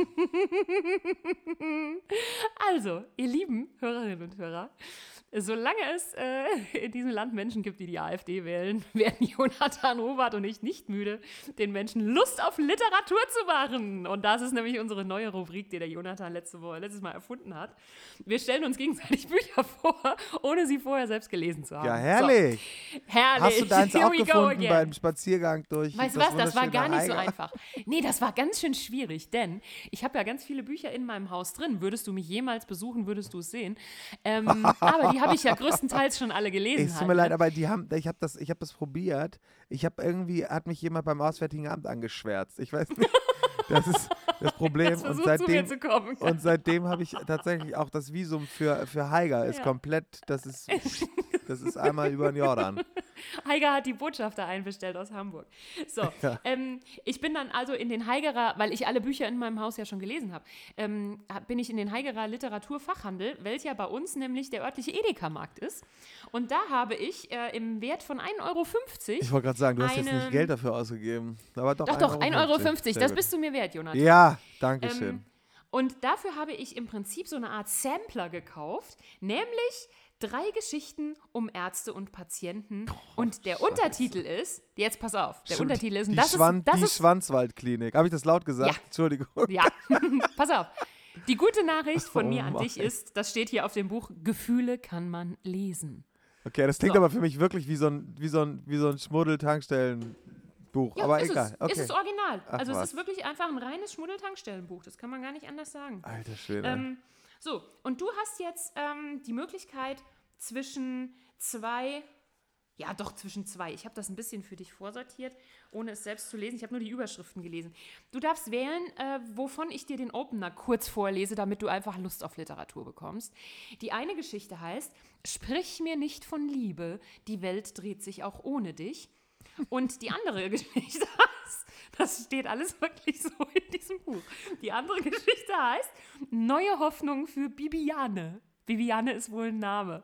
Also, ihr lieben Hörerinnen und Hörer, solange es äh, in diesem Land Menschen gibt, die die AfD wählen, werden Jonathan Robert und ich nicht müde, den Menschen Lust auf Literatur zu machen. Und das ist nämlich unsere neue Rubrik, die der Jonathan letzte Woche, letztes Mal erfunden hat. Wir stellen uns gegenseitig Bücher vor, ohne sie vorher selbst gelesen zu haben. Ja, herrlich. So, herrlich. Hast du deins Here auch we go gefunden again. beim Spaziergang durch Weißt du das was, das war wunderschöne gar nicht so Haiger? einfach. Nee, das war ganz schön schwierig, denn ich habe ja ganz viele Bücher in meinem Haus drin. Würdest du mich jemals besuchen, würdest du es sehen. Ähm, aber die habe ich ja größtenteils schon alle gelesen. Es tut halt, mir leid, ne? aber die haben, ich habe das, ich habe das probiert. Ich habe irgendwie, hat mich jemand beim Auswärtigen Amt angeschwärzt. Ich weiß nicht. Das ist das Problem. Jetzt Und versuch zu mir seitdem, zu kommen. und seitdem habe ich tatsächlich auch das Visum für, für Haiger ist Ja. komplett, das ist, das ist einmal über den Jordan. Heiger hat die Botschafter einbestellt aus Hamburg. So, Ja. ähm, ich bin dann also in den Heigerer, weil ich alle Bücher in meinem Haus ja schon gelesen habe, ähm, hab- bin ich in den Heigerer Literaturfachhandel, welcher bei uns nämlich der örtliche Edeka-Markt ist. Und da habe ich äh, im Wert von ein Euro fünfzig. Ich wollte gerade sagen, du hast jetzt Eine- nicht Geld dafür ausgegeben. Aber doch, Doch, doch, ein Euro fünfzig, Sehr das gut. bist du mir wert, Jonathan. Ja, danke schön. Ähm, und dafür habe ich im Prinzip so eine Art Sampler gekauft, nämlich drei Geschichten um Ärzte und Patienten. Und der Untertitel ist, jetzt pass auf, der Stimmt, Untertitel ist, und die, das Schwan ist, das die ist, Schwanzwaldklinik. Habe ich das laut gesagt? Ja. Entschuldigung. ja, pass auf. Die gute Nachricht von Oh mir an Mann. dich ist, das steht hier auf dem Buch, Gefühle kann man lesen. Okay, das klingt So. aber für mich wirklich wie so ein, wie so ein, wie so ein Schmuddel-Tankstellen-Buch. Ja, aber ist egal. es. Okay. Ist es original. Ach, also was. es ist wirklich einfach ein reines Schmuddeltankstellenbuch. Das kann man gar nicht anders sagen. Alter Schwede. Ähm, so, und du hast jetzt ähm, die Möglichkeit zwischen zwei, ja doch zwischen zwei, ich habe das ein bisschen für dich vorsortiert, ohne es selbst zu lesen, ich habe nur die Überschriften gelesen. Du darfst wählen, äh, wovon ich dir den Opener kurz vorlese, damit du einfach Lust auf Literatur bekommst. Die eine Geschichte heißt, sprich mir nicht von Liebe, die Welt dreht sich auch ohne dich. Und die andere Geschichte heißt, das steht alles wirklich so in diesem Buch. Die andere Geschichte heißt, neue Hoffnung für Bibiane. Bibiane ist wohl ein Name.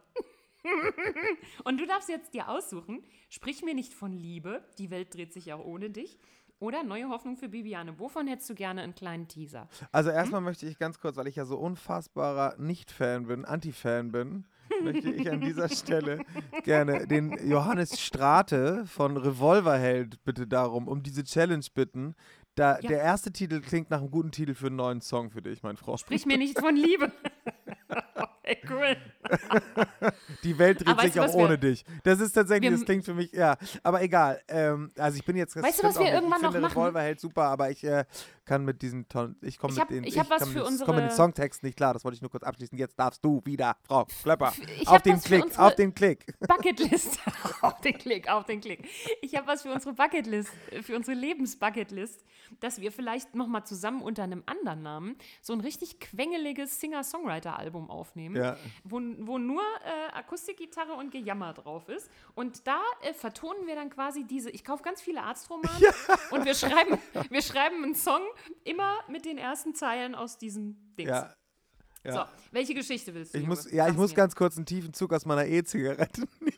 Und du darfst jetzt dir aussuchen, sprich mir nicht von Liebe, die Welt dreht sich auch ohne dich, oder neue Hoffnung für Bibiane. Wovon hättest du gerne einen kleinen Teaser? Also erstmal möchte ich ganz kurz, weil ich ja so unfassbarer Nicht-Fan bin, Anti-Fan bin, möchte ich an dieser Stelle gerne den Johannes Strate von Revolverheld bitte darum, um diese Challenge bitten, Da, Ja. Der erste Titel klingt nach einem guten Titel für einen neuen Song für dich, mein Freund. Sprich mir nicht von Liebe. Okay, cool. Die Welt dreht Aber weißt sich du, auch was wir- ohne dich. Das ist tatsächlich, wir- das klingt für mich, ja. Aber egal. Ähm, also ich bin jetzt, das Weißt du, stimmt was wir auch nicht. irgendwann ich noch finde, machen? Revolver hält super, aber ich äh, kann mit diesen Ton, ich komme Ich mit hab- den, ich hab was kann für mit, unsere- komm mit den Songtexten nicht klar. Das wollte ich nur kurz abschließen. Jetzt darfst du wieder, Frau Klöpper. Ich Auf hab den was für Klick, unsere- auf den Klick. Bucketlist. Auf den Klick, auf den Klick. Ich habe was für unsere Bucketlist, für unsere Lebensbucketlist, dass wir vielleicht nochmal zusammen unter einem anderen Namen so ein richtig quengeliges Singer-Songwriter-Album aufnehmen, Ja. wo, wo nur äh, Akustikgitarre und Gejammer drauf ist. Und da äh, vertonen wir dann quasi diese, ich kaufe ganz viele Arztromane und wir schreiben, wir schreiben einen Song immer mit den ersten Zeilen aus diesem Dings. Ja. Ja. So, welche Geschichte willst du? Ich Junge? muss, ja, ich Sag's muss mir. ganz kurz einen tiefen Zug aus meiner E-Zigarette nehmen.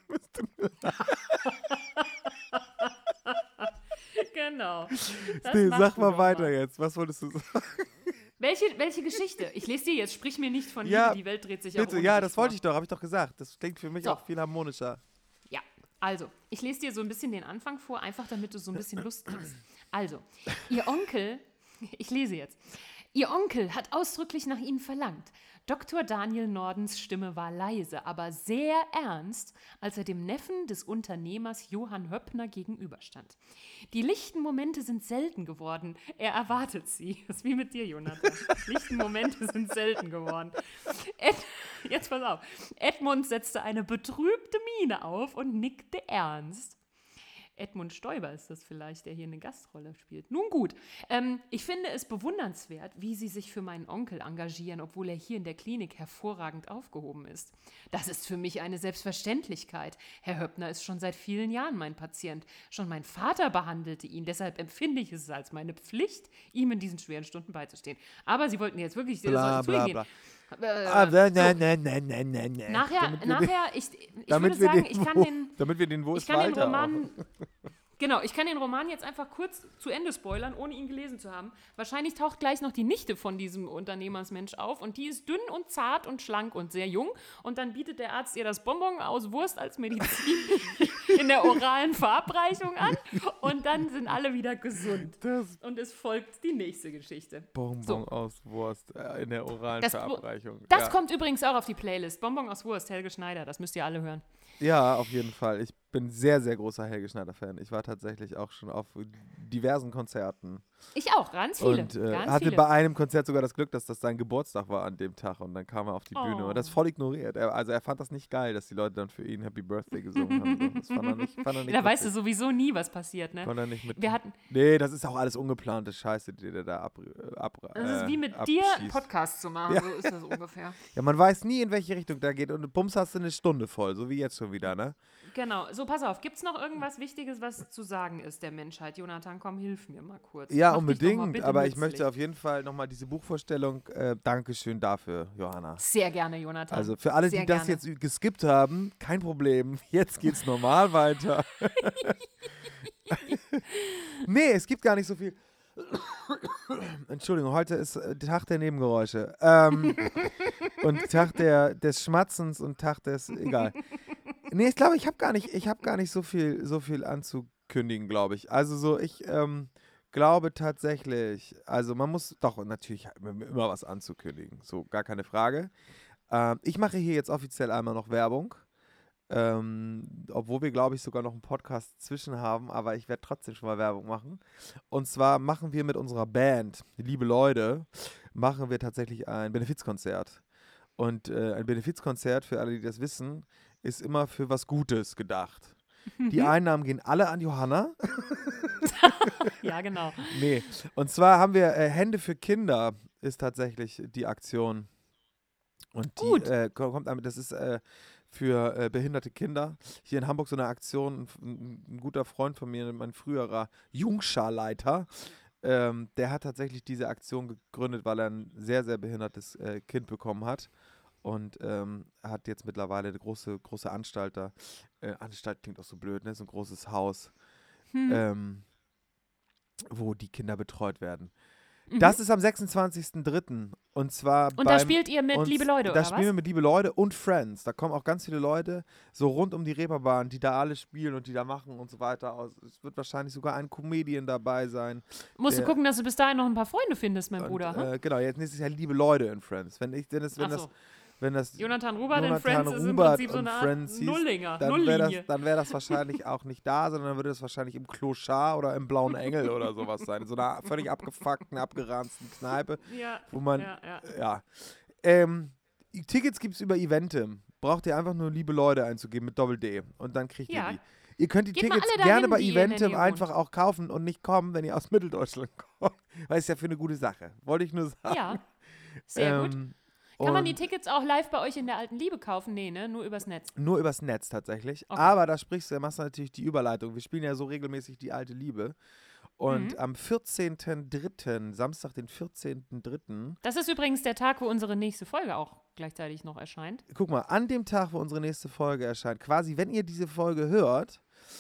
Genau. Das Nee, machst sag du mal doch weiter jetzt. Was wolltest du sagen? Welche, welche Geschichte? Ich lese dir jetzt, sprich mir nicht von Ja, Liebe, die Welt dreht sich auch Bitte, ohne ja, dich das wollte vor. ich doch, habe ich doch gesagt. Das klingt für mich So. auch viel harmonischer. Ja, also, ich lese dir so ein bisschen den Anfang vor, einfach damit du so ein bisschen Lust kriegst. Also, ihr Onkel, ich lese jetzt, ihr Onkel hat ausdrücklich nach Ihnen verlangt. Doktor Daniel Nordens Stimme war leise, aber sehr ernst, als er dem Neffen des Unternehmers Johann Höppner gegenüberstand. Die lichten Momente sind selten geworden. Er erwartet sie. Das ist wie mit dir, Jonathan. Lichten Momente sind selten geworden. Ed, jetzt pass auf. Edmund setzte eine betrübte Miene auf und nickte ernst. Edmund Stoiber ist das vielleicht, der hier eine Gastrolle spielt. Nun gut, ähm, ich finde es bewundernswert, wie Sie sich für meinen Onkel engagieren, obwohl er hier in der Klinik hervorragend aufgehoben ist. Das ist für mich eine Selbstverständlichkeit. Herr Höppner ist schon seit vielen Jahren mein Patient. Schon mein Vater behandelte ihn, deshalb empfinde ich es als meine Pflicht, ihm in diesen schweren Stunden beizustehen. Aber Sie wollten jetzt wirklich... Bla, soll bla, zugehen. bla. Äh, Ah, ne, so. ne, ne, ne, ne, ne, ne. Nachher, Damit wir nachher ich, ich damit würde wir sagen, den, ich kann wo, den... damit wir den Wo Ich ist kann den Walter Roman, auch. genau, ich kann den Roman jetzt einfach kurz zu Ende spoilern, ohne ihn gelesen zu haben. Wahrscheinlich taucht gleich noch die Nichte von diesem Unternehmersmensch auf und die ist dünn und zart und schlank und sehr jung und dann bietet der Arzt ihr das Bonbon aus Wurst als Medizin in der oralen Verabreichung an und dann sind alle wieder gesund. Das Und es folgt die nächste Geschichte. Bonbon So. aus Wurst äh, in der oralen Das- Verabreichung. Das ja. kommt übrigens auch auf die Playlist. Bonbon aus Wurst, Helge Schneider, das müsst ihr alle hören. Ja, auf jeden Fall. Ich bin sehr, sehr großer Helge Schneider-Fan. Ich war tatsächlich auch schon auf diversen Konzerten. Ich auch, ganz viele. Und äh, ganz hatte viele. bei einem Konzert sogar das Glück, dass das sein Geburtstag war an dem Tag. Und dann kam er auf die Bühne. Oh. Und das voll ignoriert. Er, also er fand das nicht geil, dass die Leute dann für ihn Happy Birthday gesungen haben. So. Das fand er nicht, fand er nicht Da weißt du witzig. sowieso nie, was passiert, ne? Konnte er nicht mit. Wir hatten, Nee, das ist auch alles ungeplante Scheiße, die der da ab, äh, ab das ist äh, wie mit dir einen abschießt. Podcast zu machen, Ja. so ist das ungefähr. Ja, man weiß nie, in welche Richtung da geht. Und bums hast du eine Stunde voll, so wie jetzt schon wieder, ne? Genau, so pass auf, gibt es noch irgendwas Wichtiges, was zu sagen ist der Menschheit? Jonathan, komm, hilf mir mal kurz. Ja, Mach dich doch mal unbedingt. bitte Aber ich nützlich. möchte auf jeden Fall nochmal diese Buchvorstellung, äh, Dankeschön dafür, Johanna. Sehr gerne, Jonathan. Also für alle, Sehr die das gerne. jetzt geskippt haben, kein Problem. Jetzt geht's normal weiter. Nee, es gibt gar nicht so viel. Entschuldigung, heute ist äh, Tag der Nebengeräusche. Ähm, und Tag der, des Schmatzens und Tag des. Egal. Nee, ich glaube, ich habe gar nicht, ich habe gar nicht so viel, so viel anzukündigen, glaube ich. Also so, ich ähm, glaube tatsächlich, also man muss doch natürlich immer was anzukündigen. So, gar keine Frage. Ähm, ich mache hier jetzt offiziell einmal noch Werbung. Ähm, obwohl wir, glaube ich, sogar noch einen Podcast zwischen haben, aber ich werde trotzdem schon mal Werbung machen. Und zwar machen wir mit unserer Band, liebe Leute, machen wir tatsächlich ein Benefizkonzert. Und äh, ein Benefizkonzert, für alle, die das wissen, ist immer für was Gutes gedacht. Die Einnahmen gehen alle an Johanna. Ja, genau. Nee, und zwar haben wir äh, Hände für Kinder ist tatsächlich die Aktion. Und die Gut. äh, ko- kommt damit, das ist äh, für äh, behinderte Kinder. Hier in Hamburg so eine Aktion, ein, ein, ein guter Freund von mir, mein früherer Jungscharleiter, ähm, der hat tatsächlich diese Aktion gegründet, weil er ein sehr, sehr behindertes äh, Kind bekommen hat. Und ähm, hat jetzt mittlerweile eine große, große Anstalt da. Äh, Anstalt klingt auch so blöd, ne? So ein großes Haus, Hm. ähm, wo die Kinder betreut werden. Das ist am sechsundzwanzigsten dritten Und zwar Und beim, da spielt ihr mit und Liebe Leute, Da oder spielen was? wir mit Liebe Leute und Friends. Da kommen auch ganz viele Leute so rund um die Reeperbahn, die da alle spielen und die da machen und so weiter. Es wird wahrscheinlich sogar ein Comedian dabei sein. Musst der, du gucken, dass du bis dahin noch ein paar Freunde findest, mein und, Bruder. Hm? äh, genau, jetzt nächstes Jahr Liebe Leute in Friends. Wenn, ich, wenn, es, wenn, Ach das, so. wenn das Jonathan Rubert in Jonathan Friends ist im Rubert Prinzip so und eine Art Friends hieß, Nullinger, dann wäre das, Nulllinie. dann wär das wahrscheinlich auch nicht da, sondern dann würde das wahrscheinlich im Clochard oder im Blauen Engel oder sowas sein. In so einer völlig abgefuckten, abgeranzten Kneipe, Ja, wo man, ja, ja. ja. Ähm, Tickets gibt es über Eventim. Braucht ihr einfach nur Liebe Leute einzugeben mit Doppel-D und dann kriegt Ja. ihr die. Ihr könnt die Geht mal Tickets alle gerne dahin, bei die in der Eventim Nähe einfach wohnt. auch kaufen und nicht kommen, wenn ihr aus Mitteldeutschland kommt. Weil es ja für eine gute Sache. Wollte ich nur sagen. Ja, sehr gut. Ähm, Kann man die und Tickets auch live bei euch in der alten Liebe kaufen? Nee, ne? Nur übers Netz. Nur übers Netz tatsächlich. Okay. Aber da sprichst du, da machst du natürlich die Überleitung. Wir spielen ja so regelmäßig die alte Liebe. Und Mhm. am vierzehnten dritten, Samstag, den vierzehnten dritten, Das ist übrigens der Tag, wo unsere nächste Folge auch gleichzeitig noch erscheint. guck mal, an dem Tag, wo unsere nächste Folge erscheint, quasi, wenn ihr diese Folge hört,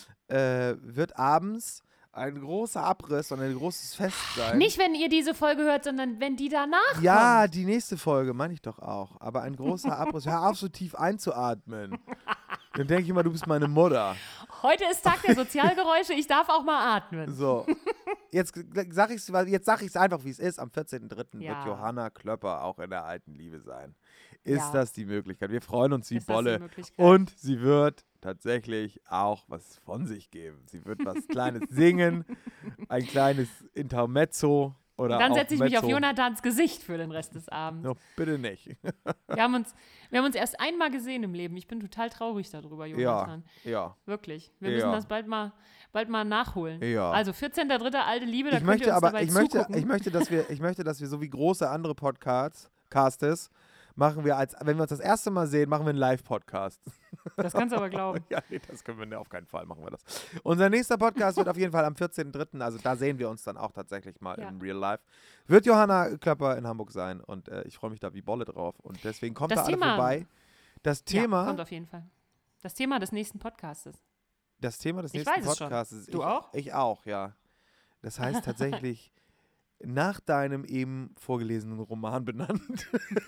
äh, wird abends ein großer Abriss und ein großes Fest sein. Nicht, wenn ihr diese Folge hört, sondern wenn die danach Ja, kommt. die nächste Folge, meine ich doch auch. Aber ein großer Abriss. Hör auf, so tief einzuatmen. Dann denke ich immer, du bist meine Mutter. Heute ist Tag der Sozialgeräusche, ich darf auch mal atmen. So, jetzt sag ich es jetzt sag ich's einfach, wie es ist. Am vierzehnten dritten Ja. wird Johanna Klöpper auch in der alten Liebe sein. Ist Ja. das die Möglichkeit? Wir freuen uns wie Ist das die Bolle. Möglichkeit? Und sie wird tatsächlich auch was von sich geben. Sie wird was Kleines singen, ein kleines Intermezzo oder Dann auch setze ich mich auf Mezzo. Jonathans Gesicht für den Rest des Abends. No, bitte nicht. Wir, haben uns, wir haben uns erst einmal gesehen im Leben. Ich bin total traurig darüber, Ja, Jonathan. ja. Wirklich. Wir Ja. müssen das bald mal, bald mal nachholen. Ja. Also vierzehnter dritter alte Liebe, da Ich könnt ihr möchte uns aber, dabei ich möchte, zugucken. ich möchte, dass wir, ich möchte, dass wir so wie große andere Podcasts, Castes, machen wir als, wenn wir uns das erste Mal sehen, machen wir einen Live-Podcast. Das kannst du aber glauben. Ja, nee, das können wir ne, auf keinen Fall machen wir das. Unser nächster Podcast wird auf jeden Fall am vierzehnten dritten Also da sehen wir uns dann auch tatsächlich mal Ja. im Real Life. Wird Johanna Klöpper in Hamburg sein und äh, ich freue mich da wie Bolle drauf und deswegen kommt Das da alle Thema- vorbei. Das Thema, Ja, kommt auf jeden Fall. Das Thema des nächsten Podcastes. das Thema des Ich nächsten weiß es schon. Podcasts ist Du ich, auch? Ich auch, ja. Das heißt tatsächlich nach deinem eben vorgelesenen Roman benannt.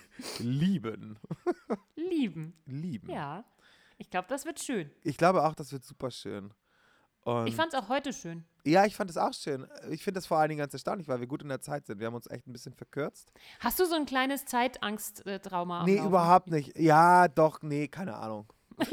Lieben. Lieben. Lieben. Ja. Ich glaube, das wird schön. Ich glaube auch, das wird super schön. Und Ich fand es auch heute schön. ja, ich fand es auch schön. Ich finde das vor allen Dingen ganz erstaunlich, weil wir gut in der Zeit sind. Wir haben uns echt ein bisschen verkürzt. Hast du so ein kleines Zeitangst-Trauma? Nee, überhaupt nicht. Ja, doch, nee, keine Ahnung.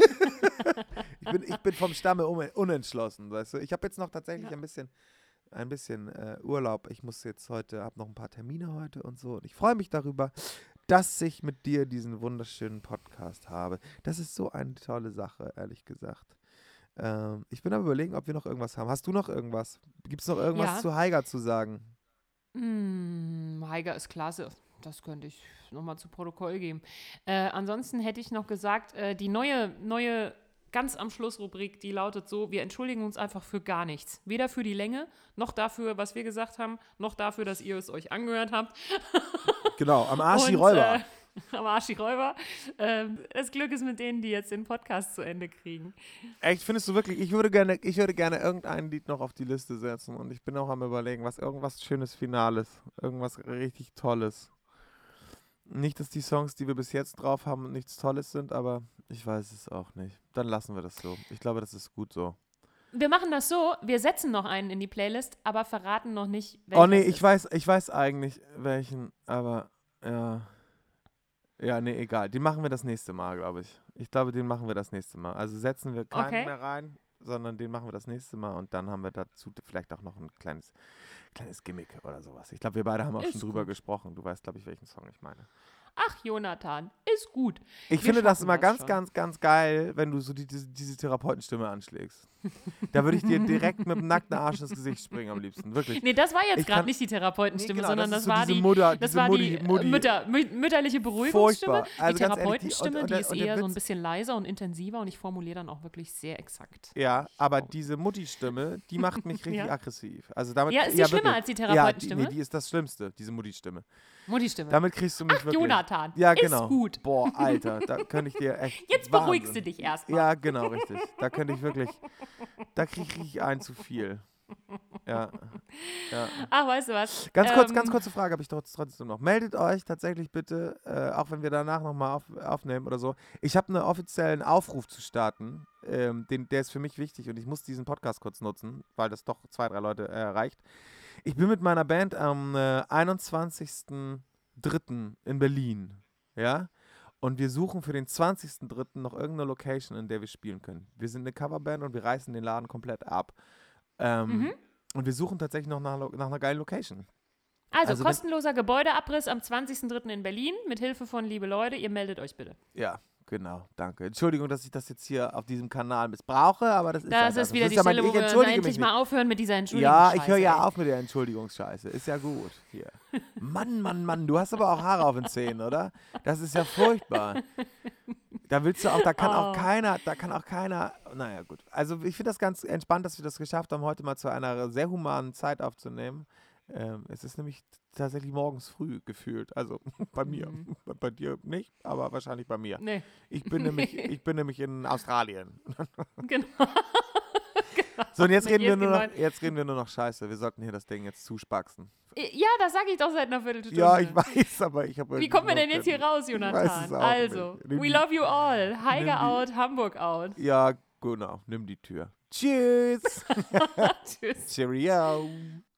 ich, bin, ich bin vom Stamme un unentschlossen, weißt du. Ich habe jetzt noch tatsächlich Ja. ein bisschen, ein bisschen äh, Urlaub. Ich muss jetzt heute, habe noch ein paar Termine heute und so. Und ich freue mich darüber, dass ich mit dir diesen wunderschönen Podcast habe. Das ist so eine tolle Sache, ehrlich gesagt. Ähm, ich bin am Überlegen, ob wir noch irgendwas haben. Hast du noch irgendwas? Gibt es noch irgendwas Ja. zu Heiger zu sagen? Mm, Heiger ist klasse. Das könnte ich nochmal zu Protokoll geben. Äh, ansonsten hätte ich noch gesagt, äh, die neue, neue ganz am Schluss Rubrik, die lautet so, wir entschuldigen uns einfach für gar nichts. Weder für die Länge, noch dafür, was wir gesagt haben, noch dafür, dass ihr es euch angehört habt. Genau, am Arsch die Und, Räuber. Äh, am Arsch die Räuber. Ähm, das Glück ist mit denen, die jetzt den Podcast zu Ende kriegen. Echt, findest du wirklich, ich würde gerne, ich würde gerne irgendein Lied noch auf die Liste setzen und ich bin auch am Überlegen, was irgendwas schönes Finales, irgendwas richtig Tolles. Nicht, dass die Songs, die wir bis jetzt drauf haben, nichts Tolles sind, aber ich weiß es auch nicht. Dann lassen wir das so. Ich glaube, das ist gut so. Wir machen das so, wir setzen noch einen in die Playlist, aber verraten noch nicht, welchen. Oh nee, es ich ist. weiß, ich weiß eigentlich welchen, aber ja. Ja, nee, egal. Den machen wir das nächste Mal, glaube ich. Ich glaube, den machen wir das nächste Mal. Also setzen wir keinen Okay. mehr rein, sondern den machen wir das nächste Mal und dann haben wir dazu vielleicht auch noch ein kleines, kleines Gimmick oder sowas. Ich glaube, wir beide haben auch Ist schon drüber gut. gesprochen. Du weißt, glaube ich, welchen Song ich meine. Ach, Jonathan, ist gut. Ich Wir finde das schaffen immer das ganz, schon. ganz, ganz geil, wenn du so die, diese, diese Therapeutenstimme anschlägst. Da würde ich dir direkt mit dem nackten Arsch ins Gesicht springen am liebsten, wirklich. Nee, das war jetzt Ich gerade kann- nicht die Therapeutenstimme, Nee, genau, sondern das das, ist so war diese die, Mutter- das diese war Mutti- die Mutti- äh, Mütter, mü mütterliche Beruhigungsstimme. Furchtbar. Also die ganz ehrlich, die- Therapeutenstimme, und- und die der- ist und der eher so ein Witz- bisschen leiser und intensiver und ich formuliere dann auch wirklich sehr exakt. Ja, aber diese Mutti-Stimme, die macht mich richtig Ja. aggressiv. Also damit, Ja, ist die schlimmer wirklich. als die Ja, Therapeutenstimme? die, nee, die ist das Schlimmste, diese Mutti-Stimme. Mutti-Stimme. Damit kriegst du mich Ach, wirklich. Jonathan, Ja, ist genau. gut. Boah, Alter, da könnte ich dir echt. Jetzt Wahnsinn. beruhigst du dich erstmal. Ja, genau, richtig. Da könnte ich wirklich. Da kriege ich ein zu viel. Ja. Ja. Ach, weißt du was? Ganz kurz, ähm, ganz kurze Frage habe ich doch trotzdem noch. Meldet euch tatsächlich bitte, äh, auch wenn wir danach nochmal auf, aufnehmen oder so. Ich habe einen offiziellen Aufruf zu starten. Ähm, den, der ist für mich wichtig und ich muss diesen Podcast kurz nutzen, weil das doch zwei, drei Leute äh, erreicht. Ich bin mit meiner Band am äh, einundzwanzigsten dritten in Berlin. Ja? Und wir suchen für den zwanzigsten dritten noch irgendeine Location, in der wir spielen können. Wir sind eine Coverband und wir reißen den Laden komplett ab. Ähm, Mhm. Und wir suchen tatsächlich noch nach, nach einer geilen Location. Also, Also wenn- kostenloser Gebäudeabriss am zwanzigsten dritten in Berlin mit Hilfe von liebe Leute. Ihr meldet euch bitte. Ja, genau, danke. Entschuldigung, dass ich das jetzt hier auf diesem Kanal missbrauche, aber das ist Das halt ist einfach- wieder das die ja mein- Stelle, wo ich wir na, entschuldige endlich mich mal aufhören mit dieser nicht. Entschuldigung. Ja, ich höre ja auf mit der Entschuldigungsscheiße. Ist ja gut hier. Mann, Mann, Mann, du hast aber auch Haare auf den Zähnen, oder? Das ist ja furchtbar. Da willst du auch, da kann Oh. auch keiner, da kann auch keiner, naja gut. Also ich finde das ganz entspannt, dass wir das geschafft haben, heute mal zu einer sehr humanen Zeit aufzunehmen. Ähm, es ist nämlich tatsächlich morgens früh gefühlt, also bei mir. Mhm. Bei, bei dir nicht, aber wahrscheinlich bei mir. Nee, Ich bin nämlich, ich bin nämlich in Australien. genau. So, und jetzt Mit reden, wir ihr nur noch, gemeint. jetzt reden wir nur noch Scheiße. Wir sollten hier das Ding jetzt zuspaxen. Ja, das sage ich doch seit einer Viertelstunde. Ja, ich weiß, aber ich habe... Wie kommen wir denn jetzt hier raus, weiß es Jonathan? auch Also, nicht. Nimm we die- love you all. Heige nimm die- out, Hamburg out. Ja, genau. Nimm die Tür. Tschüss. Tschüss. Cheerio.